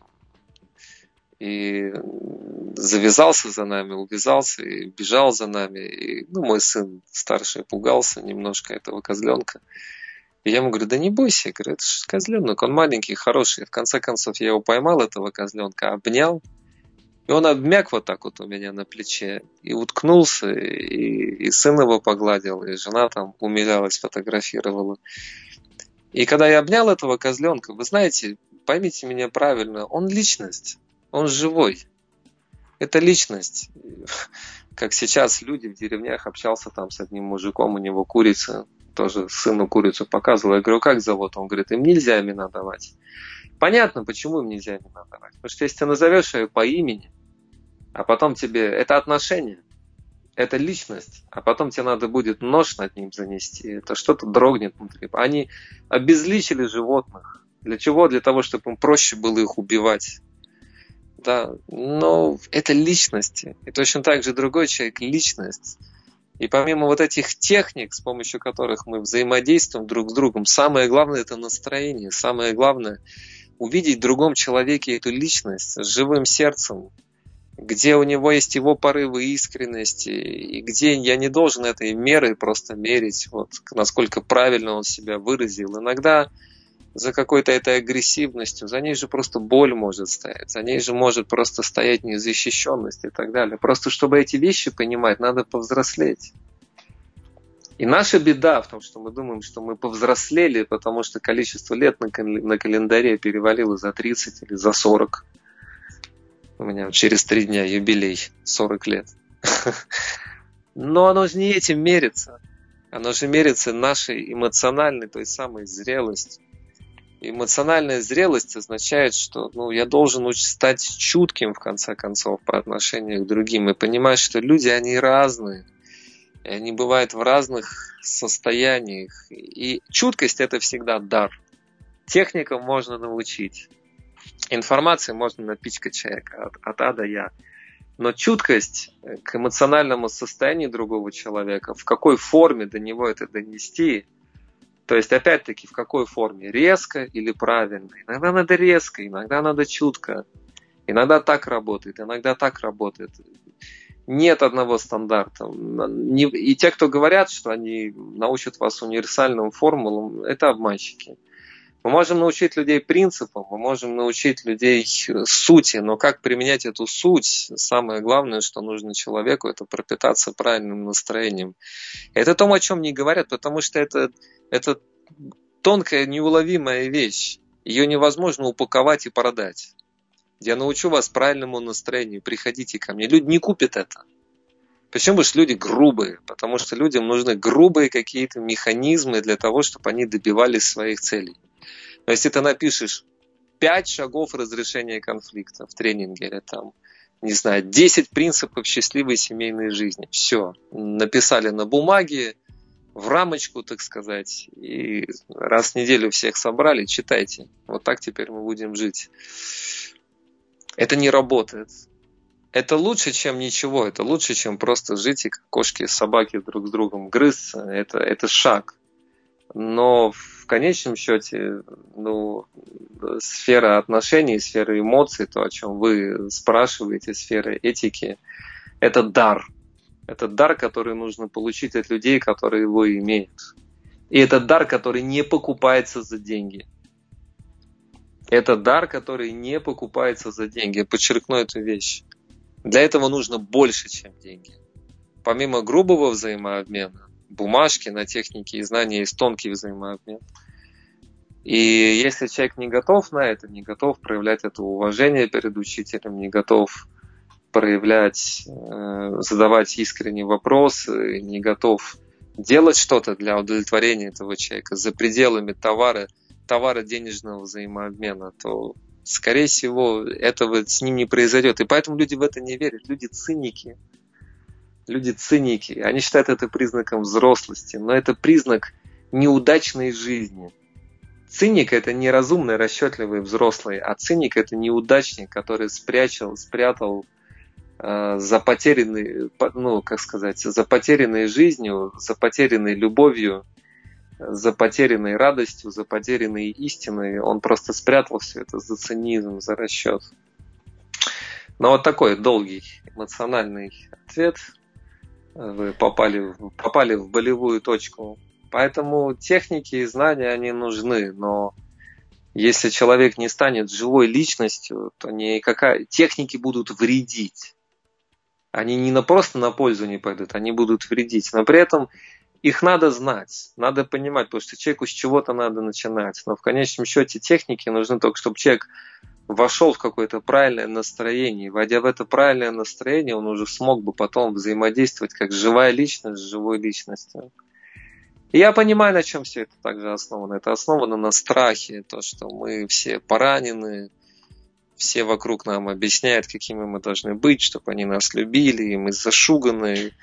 завязался за нами, увязался и бежал за нами. И, мой сын старший пугался немножко этого козленка. И я ему говорю, да не бойся, я говорю, это же козленок, он маленький, хороший. В конце концов я его поймал, этого козленка, обнял. И он обмяк вот так вот у меня на плече и уткнулся, и сын его погладил, и жена там умилялась, фотографировала. И когда я обнял этого козленка, вы знаете, поймите меня правильно, он личность, он живой. Это личность. Как сейчас люди в деревнях, общался там с одним мужиком, у него курица, тоже сыну курицу показывал. Я говорю, как зовут? Он говорит, им нельзя имена давать. Понятно, почему им нельзя имена давать. Потому что если ты назовешь ее по имени, а потом тебе... Это отношения. это личность, а потом тебе надо будет нож над ним занести, это что-то дрогнет внутри. Они обезличили животных. Для чего? Для того, чтобы им проще было их убивать. Да, но это личности. И точно так же другой человек – личность. И помимо вот этих техник, с помощью которых мы взаимодействуем друг с другом, самое главное – это настроение. Самое главное – увидеть в другом человеке эту личность с живым сердцем, где у него есть его порывы искренности, и где я не должен этой мерой просто мерить, вот, насколько правильно он себя выразил. Иногда за какой-то этой агрессивностью, за ней же просто боль может стоять, за ней же может просто стоять незащищенность и так далее. Просто чтобы эти вещи понимать, надо повзрослеть. И наша беда в том, что мы думаем, что мы повзрослели, потому что количество лет на календаре перевалило за 30 или за 40. У меня через 3 дня юбилей, 40 лет. Но оно же не этим мерится. Оно же мерится нашей эмоциональной, той самой зрелостью. Эмоциональная зрелость означает, что я должен стать чутким, в конце концов, по отношению к другим и понимать, что люди, они разные. И они бывают в разных состояниях. И чуткость – это всегда дар. Техникам можно научить. Информацией можно напичкать человека от А до Я. Но чуткость к эмоциональному состоянию другого человека, в какой форме до него это донести, то есть, опять-таки, в какой форме? Резко или правильно? Иногда надо резко, иногда надо чутко. Иногда так работает, иногда так работает. Нет одного стандарта. И те, кто говорят, что они научат вас универсальным формулам, это обманщики. Мы можем научить людей принципам, мы можем научить людей сути, но как применять эту суть, самое главное, что нужно человеку, это пропитаться правильным настроением. Это то, о чем не говорят, потому что это тонкая, неуловимая вещь. Ее невозможно упаковать и продать. Я научу вас правильному настроению, приходите ко мне. Люди не купят это. Почему? Потому что люди грубые. Потому что людям нужны грубые какие-то механизмы для того, чтобы они добивались своих целей. Но если ты напишешь 5 шагов разрешения конфликта в тренинге, или 10 принципов счастливой семейной жизни. Все. Написали на бумаге, в рамочку, так сказать, и раз в неделю всех собрали, читайте. Вот так теперь мы будем жить. Это не работает. Это лучше, чем ничего. Это лучше, чем просто жить и как кошки и собаки друг с другом грызться. Это шаг. Но в конечном счете, сфера отношений, сфера эмоций, то, о чем вы спрашиваете, сфера этики, это дар. Это дар, который нужно получить от людей, которые его имеют. И это дар, который не покупается за деньги. Это дар, который не покупается за деньги. Я подчеркну эту вещь. Для этого нужно больше, чем деньги. Помимо грубого взаимообмена, бумажки на техники и знания есть тонкий взаимообмен. И если человек не готов на это, не готов проявлять это уважение перед учителем, не готов проявлять, задавать искренние вопросы, не готов делать что-то для удовлетворения этого человека за пределами товара денежного взаимообмена, то, скорее всего, этого с ним не произойдет. И поэтому люди в это не верят. Люди циники. Они считают это признаком взрослости, но это признак неудачной жизни. Циник – это не разумный, расчетливый взрослый, а циник – это неудачник, который спрятал за потерянной жизнью, за потерянной любовью, за потерянной радостью, за потерянной истиной. Он просто спрятал все это за цинизм, за расчет. Но вот такой долгий эмоциональный ответ. Вы попали в болевую точку. Поэтому техники и знания, они нужны, но если человек не станет живой личностью, то техники будут вредить. Они не просто на пользу не пойдут, они будут вредить. Но при этом их надо знать, надо понимать, потому что человеку с чего-то надо начинать. Но в конечном счете техники нужны только, чтобы человек вошел в какое-то правильное настроение. Войдя в это правильное настроение, он уже смог бы потом взаимодействовать как живая личность с живой личностью. И я понимаю, на чем все это также основано. Это основано на страхе, то, что мы все поранены, все вокруг нам объясняют, какими мы должны быть, чтобы они нас любили, и мы зашуганы.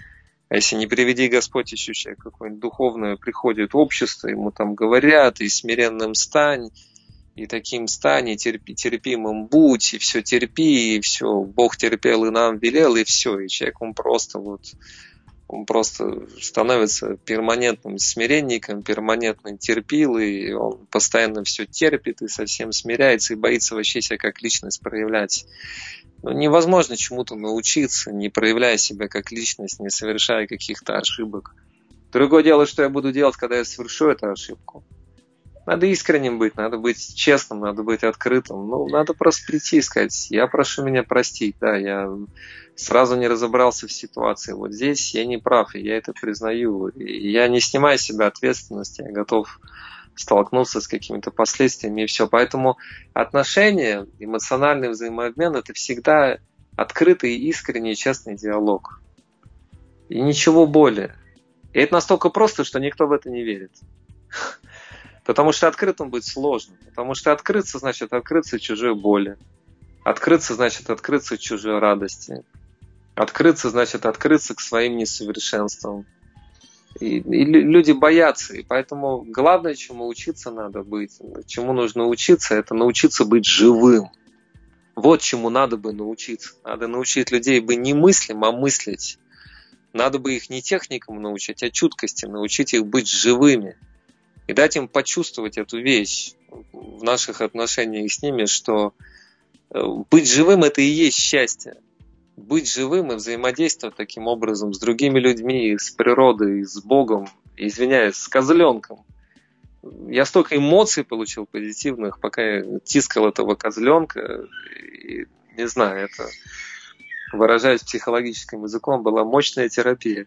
А если не приведи Господь, еще человек какое-нибудь духовное приходит в общество, ему там говорят, и смиренным стань, и таким стань, и терпимым будь, и все терпи, и все, Бог терпел и нам велел, и все. И человек, он просто становится перманентным смиренником, перманентным терпилой, и он постоянно все терпит и совсем смиряется, и боится вообще себя как личность проявлять. Но невозможно чему-то научиться, не проявляя себя как личность, не совершая каких-то ошибок. Другое дело, что я буду делать, когда я совершу эту ошибку. Надо искренним быть, надо быть честным, надо быть открытым. Надо просто прийти и сказать: я прошу меня простить, да, я сразу не разобрался в ситуации. Вот здесь я не прав, и я это признаю. И я не снимаю с себя ответственности, я готов столкнуться с какими-то последствиями, и все. Поэтому отношения, эмоциональный взаимообмен – это всегда открытый, искренний, честный диалог. И ничего более. И это настолько просто, что никто в это не верит. Потому что открытым быть сложно. Потому что открыться значит открыться чужой боли. Открыться значит открыться чужой радости. Открыться значит открыться к своим несовершенствам. И люди боятся. И поэтому главное, чему учиться надо быть, чему нужно учиться, это научиться быть живым. Вот чему надо бы научиться. Надо научить людей бы не мыслям, а мыслить. Надо бы их не техникам научить, а чуткости. Научить их быть живыми. И дать им почувствовать эту вещь в наших отношениях с ними, что быть живым – это и есть счастье. Быть живым и взаимодействовать таким образом с другими людьми, с природой, с Богом, извиняюсь, с козленком. Я столько эмоций получил позитивных, пока я тискал этого козленка. И, не знаю, это, выражаясь психологическим языком, была мощная терапия.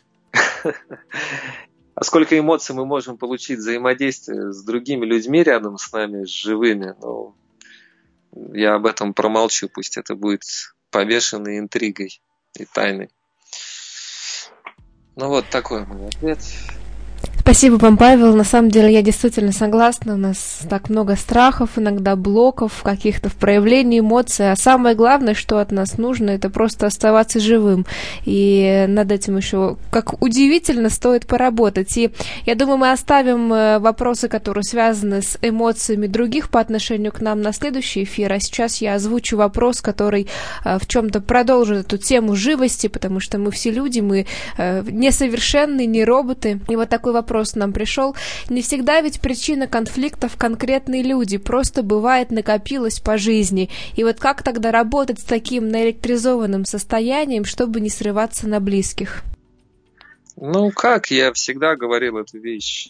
А сколько эмоций мы можем получить взаимодействие с другими людьми рядом с нами, с живыми, я об этом промолчу, пусть это будет повешенной интригой и тайной. Вот такой мой ответ. Спасибо вам, Павел. На самом деле я действительно согласна. У нас так много страхов, иногда блоков, каких-то в проявлении эмоций. А самое главное, что от нас нужно, это просто оставаться живым. И над этим еще, как удивительно, стоит поработать. И я думаю, мы оставим вопросы, которые связаны с эмоциями других по отношению к нам, на следующий эфир. А сейчас я озвучу вопрос, который в чем-то продолжит эту тему живости, потому что мы все люди, мы несовершенные, не роботы. И вот такой вопрос нам пришел. Не всегда ведь причина конфликтов конкретные люди, просто бывает накопилось по жизни. И вот как тогда работать с таким наэлектризованным состоянием, чтобы не срываться на близких? Как я всегда говорил эту вещь,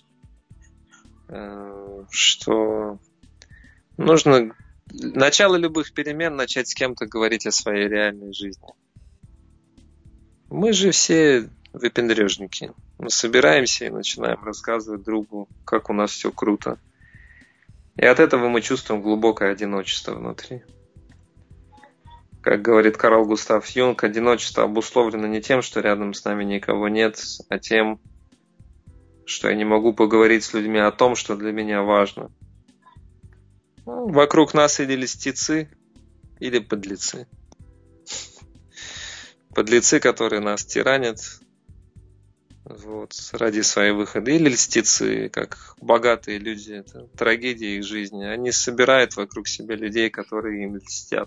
что нужно начало любых перемен начать с кем-то говорить о своей реальной жизни. Мы же все выпендрежники. Мы собираемся и начинаем рассказывать другу, как у нас все круто. И от этого мы чувствуем глубокое одиночество внутри. Как говорит Карл Густав Юнг, одиночество обусловлено не тем, что рядом с нами никого нет, а тем, что я не могу поговорить с людьми о том, что для меня важно. Вокруг нас или льстецы, или подлецы. Подлецы, которые нас тиранят, ради своей выхода. Или льстецы, как богатые люди, это трагедия их жизни. Они собирают вокруг себя людей, которые им льстят.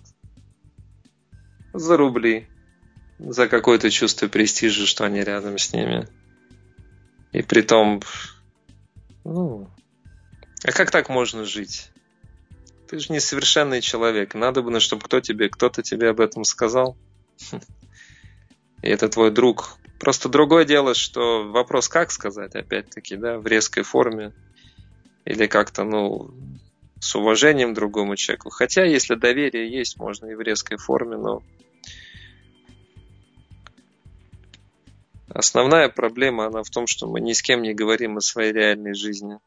За рубли, за какое-то чувство престижа, что они рядом с ними. И притом, а как так можно жить? Ты же несовершенный человек. Надо бы, чтобы кто-то тебе об этом сказал. И это твой друг. Просто другое дело, что вопрос, как сказать, опять-таки, да, в резкой форме. Или как-то, с уважением к другому человеку. Хотя, если доверие есть, можно и в резкой форме, но основная проблема, она в том, что мы ни с кем не говорим о своей реальной жизни.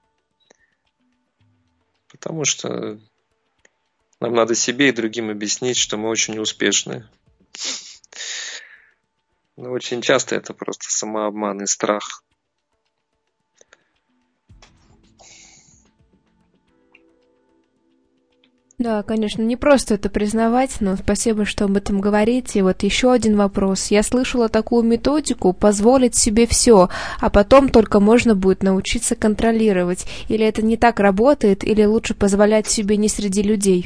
Потому что нам надо себе и другим объяснить, что мы очень успешны. Но очень часто это просто самообман и страх. Да, конечно, не просто это признавать, но спасибо, что об этом говорите. И вот еще один вопрос. Я слышала такую методику «позволить себе все», а потом только можно будет научиться контролировать. Или это не так работает, или лучше позволять себе не среди людей?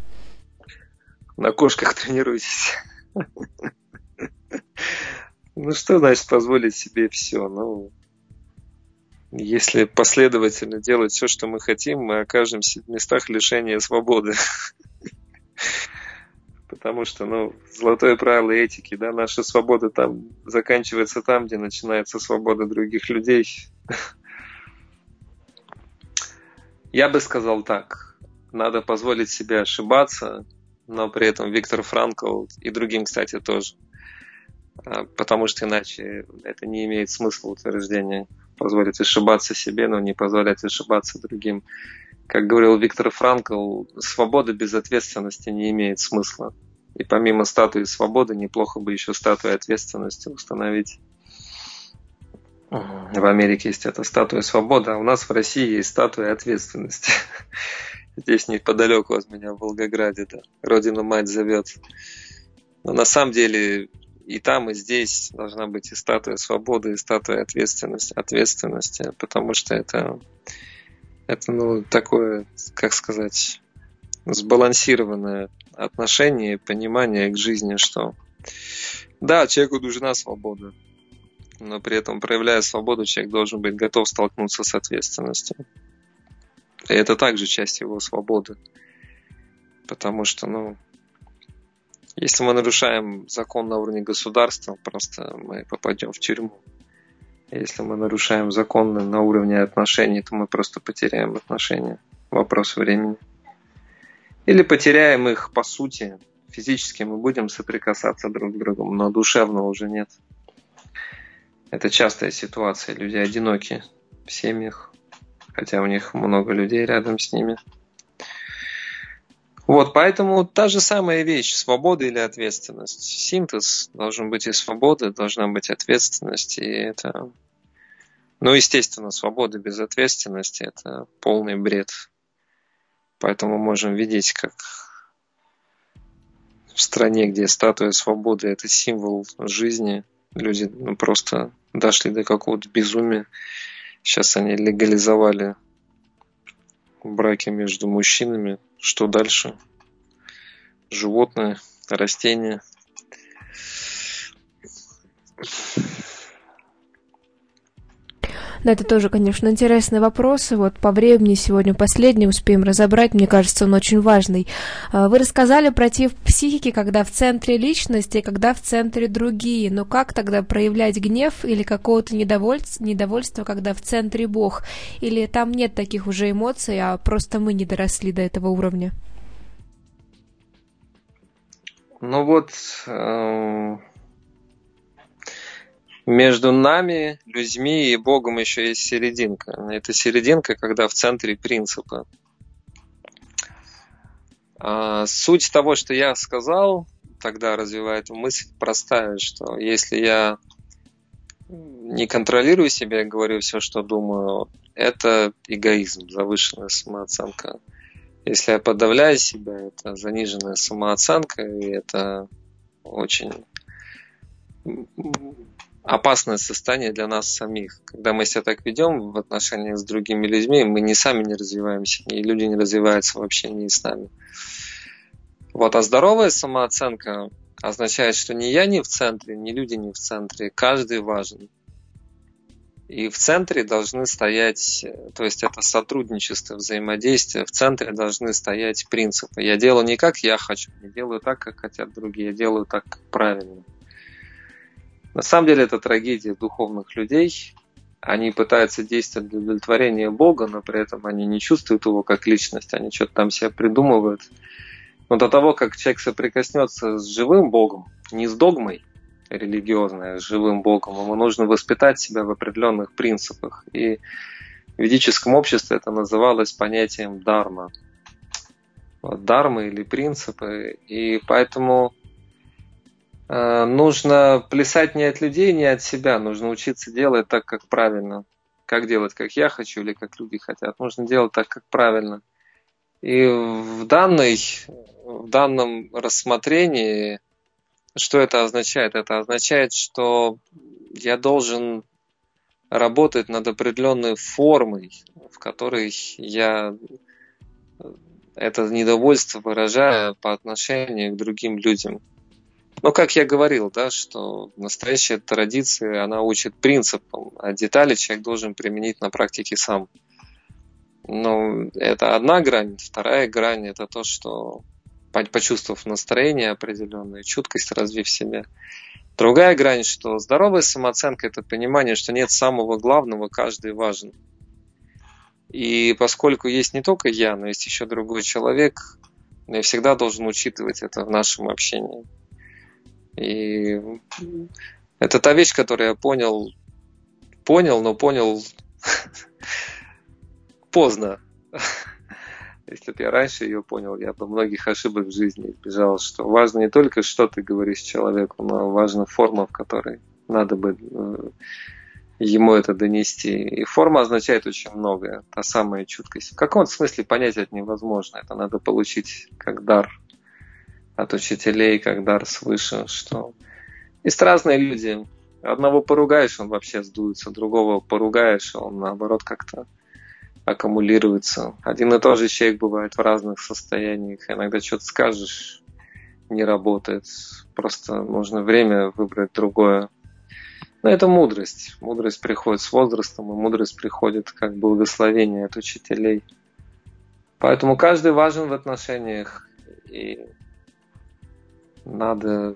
На кошках тренируйтесь. Ну, что значит позволить себе все? Ну, если последовательно делать все, что мы хотим, мы окажемся в местах лишения свободы. Потому что, ну, золотое правило этики, да, наша свобода там заканчивается там, где начинается свобода других людей. Я бы сказал так. Надо позволить себе ошибаться, но при этом Виктор Франкл и другим, кстати, тоже. Потому что иначе это не имеет смысла утверждения. Позволить ошибаться себе, но не позволять ошибаться другим. Как говорил Виктор Франкл, свобода без ответственности не имеет смысла. И помимо статуи свободы, неплохо бы еще статую ответственности установить. В Америке есть эта статуя свободы, а у нас в России есть статуя ответственности. Здесь неподалеку от меня, в Волгограде, да. Родину-мать зовет. Но на самом деле и там, и здесь должна быть и статуя свободы, и статуя ответственности, потому что это ну, такое, как сказать, сбалансированное отношение, понимание к жизни, что да, человеку нужна свобода, но при этом, проявляя свободу, человек должен быть готов столкнуться с ответственностью. И это также часть его свободы. Потому что, ну, если мы нарушаем закон на уровне государства, просто мы попадем в тюрьму. Если мы нарушаем закон на уровне отношений, то мы просто потеряем отношения. Вопрос времени. Или потеряем их по сути. Физически мы будем соприкасаться друг с другом, но душевно уже нет. Это частая ситуация. Люди одиноки в семьях, хотя у них много людей рядом с ними. Вот, поэтому та же самая вещь, свобода или ответственность. Синтез должен быть и свобода, должна быть ответственность, и это... Ну, естественно, свобода без ответственности – это полный бред. Поэтому можем видеть, как в стране, где статуя свободы – это символ жизни, люди просто дошли до какого-то безумия. Сейчас они легализовали браки между мужчинами. Что дальше? Животные, растения. Да, это тоже, конечно, интересные вопросы. Вот по времени сегодня последний успеем разобрать. Мне кажется, он очень важный. Вы рассказали про тип психики, когда в центре личности, и когда в центре другие. Но как тогда проявлять гнев или какого-то недовольства, когда в центре Бог? Или там нет таких уже эмоций, а просто мы не доросли до этого уровня? Ну вот... Между нами, людьми и Богом еще есть серединка. Это серединка, когда в центре принципа. Суть того, что я сказал, тогда развивает мысль простая, что если я не контролирую себя и говорю все, что думаю, это эгоизм, завышенная самооценка. Если я подавляю себя, это заниженная самооценка, и это очень... опасное состояние для нас самих. Когда мы себя так ведем в отношениях с другими людьми, мы сами не развиваемся, и люди не развиваются в общении с нами. Вот, а здоровая самооценка означает, что ни я не в центре, ни люди не в центре, каждый важен. И в центре должны стоять, то есть это сотрудничество, взаимодействие, в центре должны стоять принципы. Я делаю не как я хочу, не делаю так, как хотят другие, я делаю так, как правильно. На самом деле это трагедия духовных людей. Они пытаются действовать для удовлетворения Бога, но при этом они не чувствуют его как личность, они что-то там себе придумывают. Но до того, как человек соприкоснется с живым Богом, не с догмой религиозной, а с живым Богом, ему нужно воспитать себя в определенных принципах. И в ведическом обществе это называлось понятием дарма. Вот, дарма или принципы. И поэтому нужно плясать не от людей, не от себя. Нужно учиться делать так, как правильно. Как делать, как я хочу или как люди хотят. Нужно делать так, как правильно. И в данном рассмотрении, что это означает? Это означает, что я должен работать над определенной формой, в которой я это недовольство выражаю по отношению к другим людям. Но, как я говорил, да, что настоящая традиция, она учит принципам, а детали человек должен применить на практике сам. Но это одна грань. Вторая грань – это то, что, почувствовав настроение определенное, чуткость развив в себе. Другая грань, что здоровая самооценка – это понимание, что нет самого главного, каждый важен. И поскольку есть не только я, но есть еще другой человек, я всегда должен учитывать это в нашем общении. И это та вещь, которую я понял, но понял поздно. Если бы я раньше ее понял, я бы многих ошибок в жизни избежал, что важно не только, что ты говоришь человеку, но важна форма, в которой надо бы ему это донести. И форма означает очень многое, та самая чуткость. В каком-то смысле понять это невозможно. Это надо получить как дар от учителей, как дар свыше, что есть разные люди. Одного поругаешь, он вообще сдуется, другого поругаешь, он наоборот как-то аккумулируется. Один и тот же человек бывает в разных состояниях. Иногда что-то скажешь, не работает. Просто нужно время выбрать другое. Но это мудрость. Мудрость приходит с возрастом, и мудрость приходит как благословение от учителей. Поэтому каждый важен в отношениях, и надо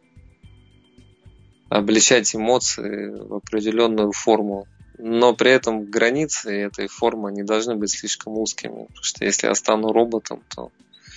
обличать эмоции в определенную форму. Но при этом границы этой формы не должны быть слишком узкими. Потому что если я стану роботом, то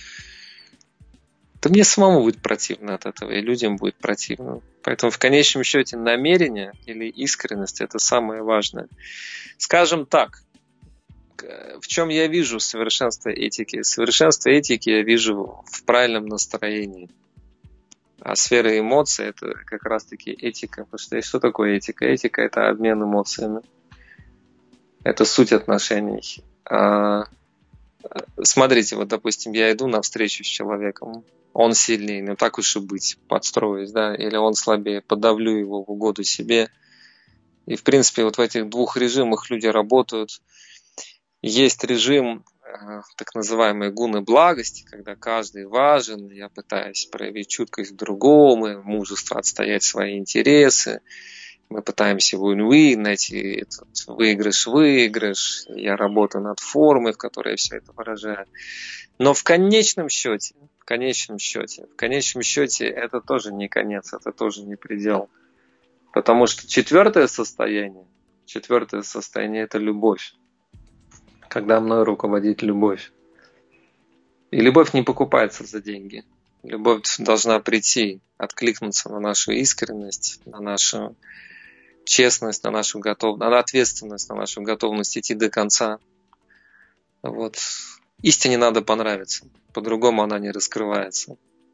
мне самому будет противно от этого, и людям будет противно. Поэтому в конечном счете намерение или искренность – это самое важное. Скажем так, в чем я вижу совершенство этики? Совершенство этики я вижу в правильном настроении. А сфера эмоций – это как раз-таки этика. Потому что что такое этика? Этика – это обмен эмоциями. Это суть отношений. Смотрите, вот, допустим, я иду на встречу с человеком, он сильнее, ну так уж и быть, подстроюсь, да, или он слабее, подавлю его в угоду себе. И, в принципе, вот в этих двух режимах люди работают. Есть режим так называемой гуны благости, когда каждый важен, я пытаюсь проявить чуткость к другому, мужество отстоять свои интересы. Мы пытаемся win-win, найти этот выигрыш-выигрыш. Я работаю над формой, в которой я все это выражаю. Но в конечном счете, это тоже не конец, это тоже не предел. Потому что четвертое состояние это любовь. Когда мной руководит любовь. И любовь не покупается за деньги. Любовь должна прийти, откликнуться на нашу искренность, на нашу честность, на нашу готовность, на ответственность, на нашу готовность идти до конца. Вот. Истине надо понравиться, по-другому она не раскрывается.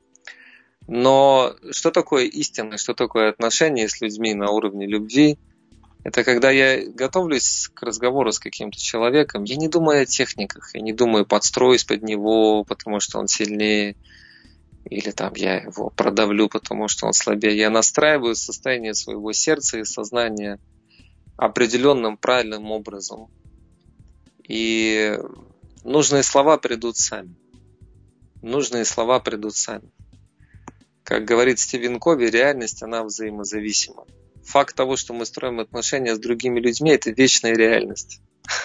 Но что такое истина, что такое отношения с людьми на уровне любви? Это когда я готовлюсь к разговору с каким-то человеком, я не думаю о техниках, я не думаю подстроюсь под него, потому что он сильнее, или там я его продавлю, потому что он слабее. Я настраиваю состояние своего сердца и сознания определенным правильным образом. И нужные слова придут сами. Как говорит Стивен Кови, реальность, она взаимозависима. Факт того, что мы строим отношения с другими людьми, это вечная реальность.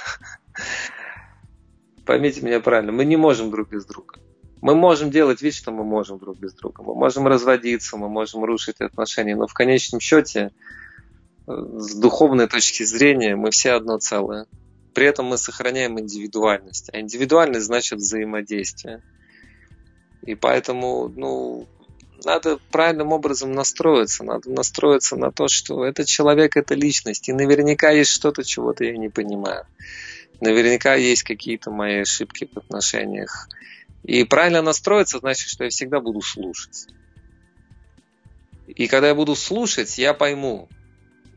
Поймите меня правильно, мы не можем друг без друга. Мы можем делать вид, что мы можем друг без друга. Мы можем разводиться, мы можем рушить отношения, но в конечном счете, с духовной точки зрения, мы все одно целое. При этом мы сохраняем индивидуальность. А индивидуальность значит взаимодействие. И поэтому, надо правильным образом настроиться. Надо настроиться на то, что этот человек – это личность. И наверняка есть что-то, чего-то я не понимаю. Наверняка есть какие-то мои ошибки в отношениях. И правильно настроиться значит, что я всегда буду слушать. И когда я буду слушать, я пойму.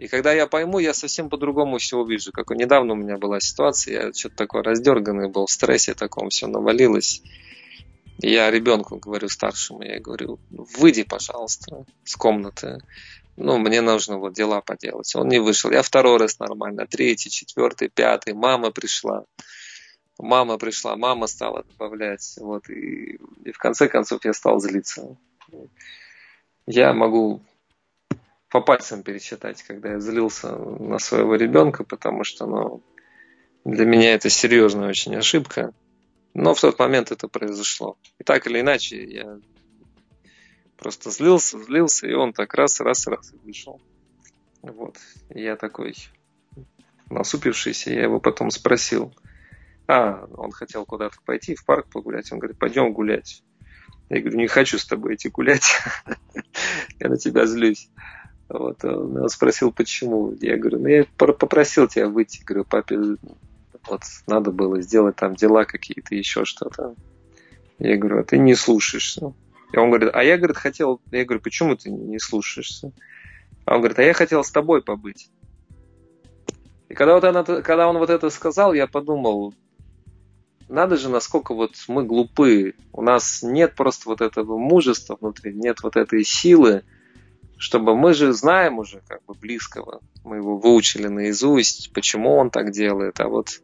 И когда я пойму, я совсем по-другому все увижу. Как недавно у меня была ситуация, я что-то такой раздерганный был, в стрессе таком, все навалилось. И я ребенку говорю, старшему, я говорю, выйди, пожалуйста, с комнаты. Мне нужно вот дела поделать. Он не вышел. Я второй раз нормально, третий, четвертый, пятый. Мама пришла, мама стала добавлять. Вот, и в конце концов я стал злиться. Я могу по пальцам пересчитать, когда я злился на своего ребенка, потому что для меня это серьезная очень ошибка. Но в тот момент это произошло. И так или иначе, я просто злился, и он так раз и вышел. Вот. И я такой насупившийся, я его потом спросил. Он хотел куда-то пойти, в парк погулять. Он говорит, пойдем гулять. Я говорю, не хочу с тобой идти гулять. Я на тебя злюсь. Вот. Он спросил, почему. Я говорю, я попросил тебя выйти. Говорю, папе, вот надо было сделать там дела какие-то, еще что-то. Я говорю, а ты не слушаешься. И он говорит, я хотел. Я говорю, почему ты не слушаешься? А он говорит, я хотел с тобой побыть. И когда он вот это сказал, я подумал, надо же, насколько вот мы глупы. У нас нет просто вот этого мужества внутри, нет вот этой силы, чтобы мы же знаем уже как бы близкого. Мы его выучили наизусть, почему он так делает. А вот,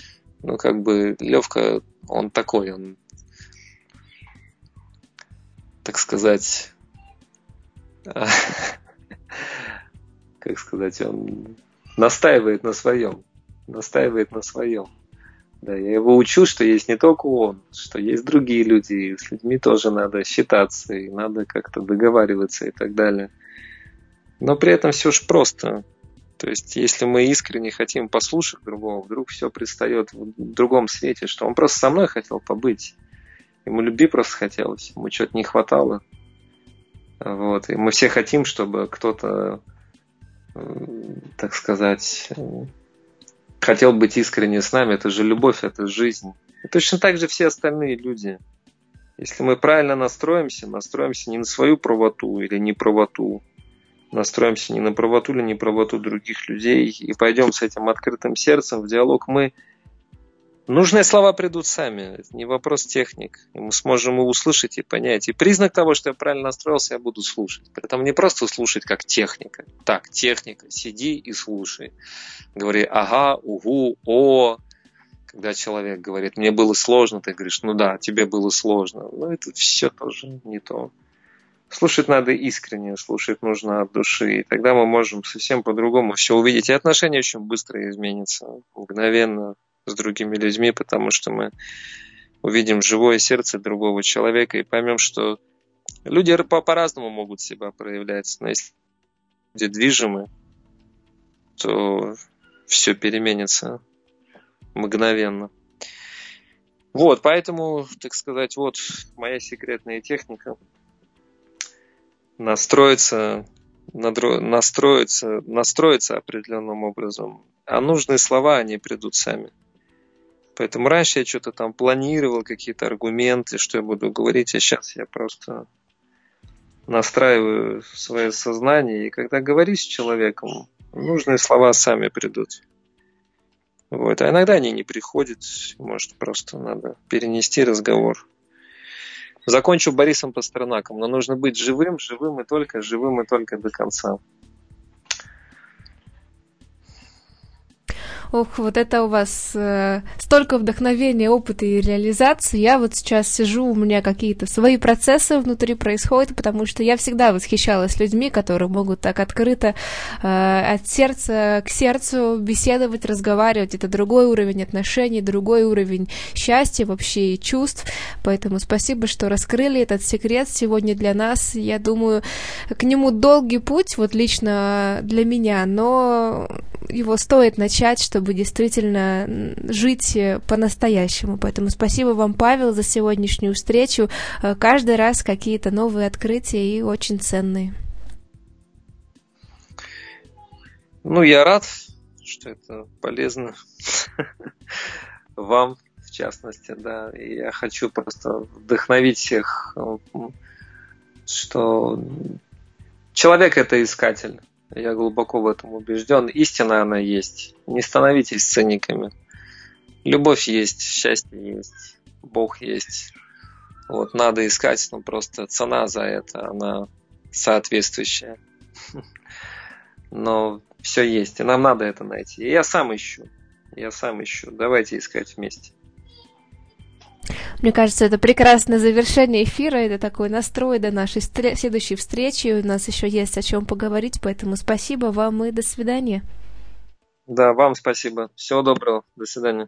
Левка, он такой, он, так сказать, он настаивает на своем. Да, я его учу, что есть не только он, что есть другие люди, и с людьми тоже надо считаться, и надо как-то договариваться и так далее. Но при этом все же просто. То есть, если мы искренне хотим послушать другого, вдруг все предстает в другом свете, что он просто со мной хотел побыть. Ему любви просто хотелось, ему чего-то не хватало. Вот. И мы все хотим, чтобы кто-то, так сказать, хотел быть искренне с нами. Это же любовь, это жизнь. И точно так же все остальные люди. Если мы правильно настроимся не на свою правоту или неправоту, настроимся не на правоту или неправоту других людей и пойдем с этим открытым сердцем в диалог, нужные слова придут сами. Это не вопрос техник. И мы сможем его услышать и понять. И признак того, что я правильно настроился, я буду слушать. При этом не просто слушать как техника. Так, техника, сиди и слушай. Говори ага, угу, о. Когда человек говорит, мне было сложно, ты говоришь, да, тебе было сложно. Это все тоже не то. Слушать надо искренне, слушать нужно от души. И тогда мы можем совсем по-другому все увидеть. И отношения очень быстро изменятся, мгновенно с другими людьми, потому что мы увидим живое сердце другого человека и поймем, что люди по-разному могут себя проявлять. Но если люди движимы, то все переменится мгновенно. Вот, поэтому, так сказать, вот моя секретная техника. Настроиться определенным образом. А нужные слова, они придут сами. Поэтому раньше я что-то там планировал, какие-то аргументы, что я буду говорить, а сейчас я просто настраиваю свое сознание. И когда говоришь с человеком, нужные слова сами придут. Вот. А иногда они не приходят. Может, просто надо перенести разговор. Закончу Борисом Пастернаком. Но нужно быть живым и только до конца. Ох, вот это у вас столько вдохновения, опыта и реализации. Я вот сейчас сижу, у меня какие-то свои процессы внутри происходят, потому что я всегда восхищалась людьми, которые могут так открыто от сердца к сердцу беседовать, разговаривать. Это другой уровень отношений, другой уровень счастья вообще и чувств. Поэтому спасибо, что раскрыли этот секрет сегодня для нас. Я думаю, к нему долгий путь, вот лично для меня, но его стоит начать, чтобы действительно жить по-настоящему. Поэтому спасибо вам, Павел, за сегодняшнюю встречу. Каждый раз какие-то новые открытия и очень ценные. Я рад, что это полезно вам, в частности, да. И я хочу просто вдохновить всех, что человек – это искатель. Я глубоко в этом убежден. Истина она есть. Не становитесь циниками. Любовь есть, счастье есть, Бог есть. Вот надо искать, но просто цена за это, она соответствующая. Но все есть, и нам надо это найти. И я сам ищу. Давайте искать вместе. Мне кажется, это прекрасное завершение эфира, это такой настрой до нашей следующей встречи. У нас еще есть о чем поговорить, поэтому спасибо вам и до свидания. Да, вам спасибо. Всего доброго. До свидания.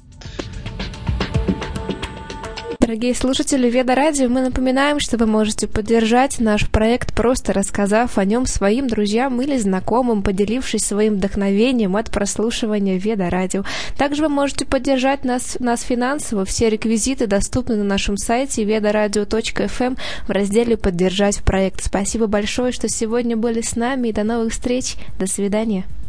Дорогие слушатели Веда Радио, мы напоминаем, что вы можете поддержать наш проект, просто рассказав о нем своим друзьям или знакомым, поделившись своим вдохновением от прослушивания Веда Радио. Также вы можете поддержать нас финансово. Все реквизиты доступны на нашем сайте vedaradio.fm в разделе «Поддержать проект». Спасибо большое, что сегодня были с нами, и до новых встреч. До свидания.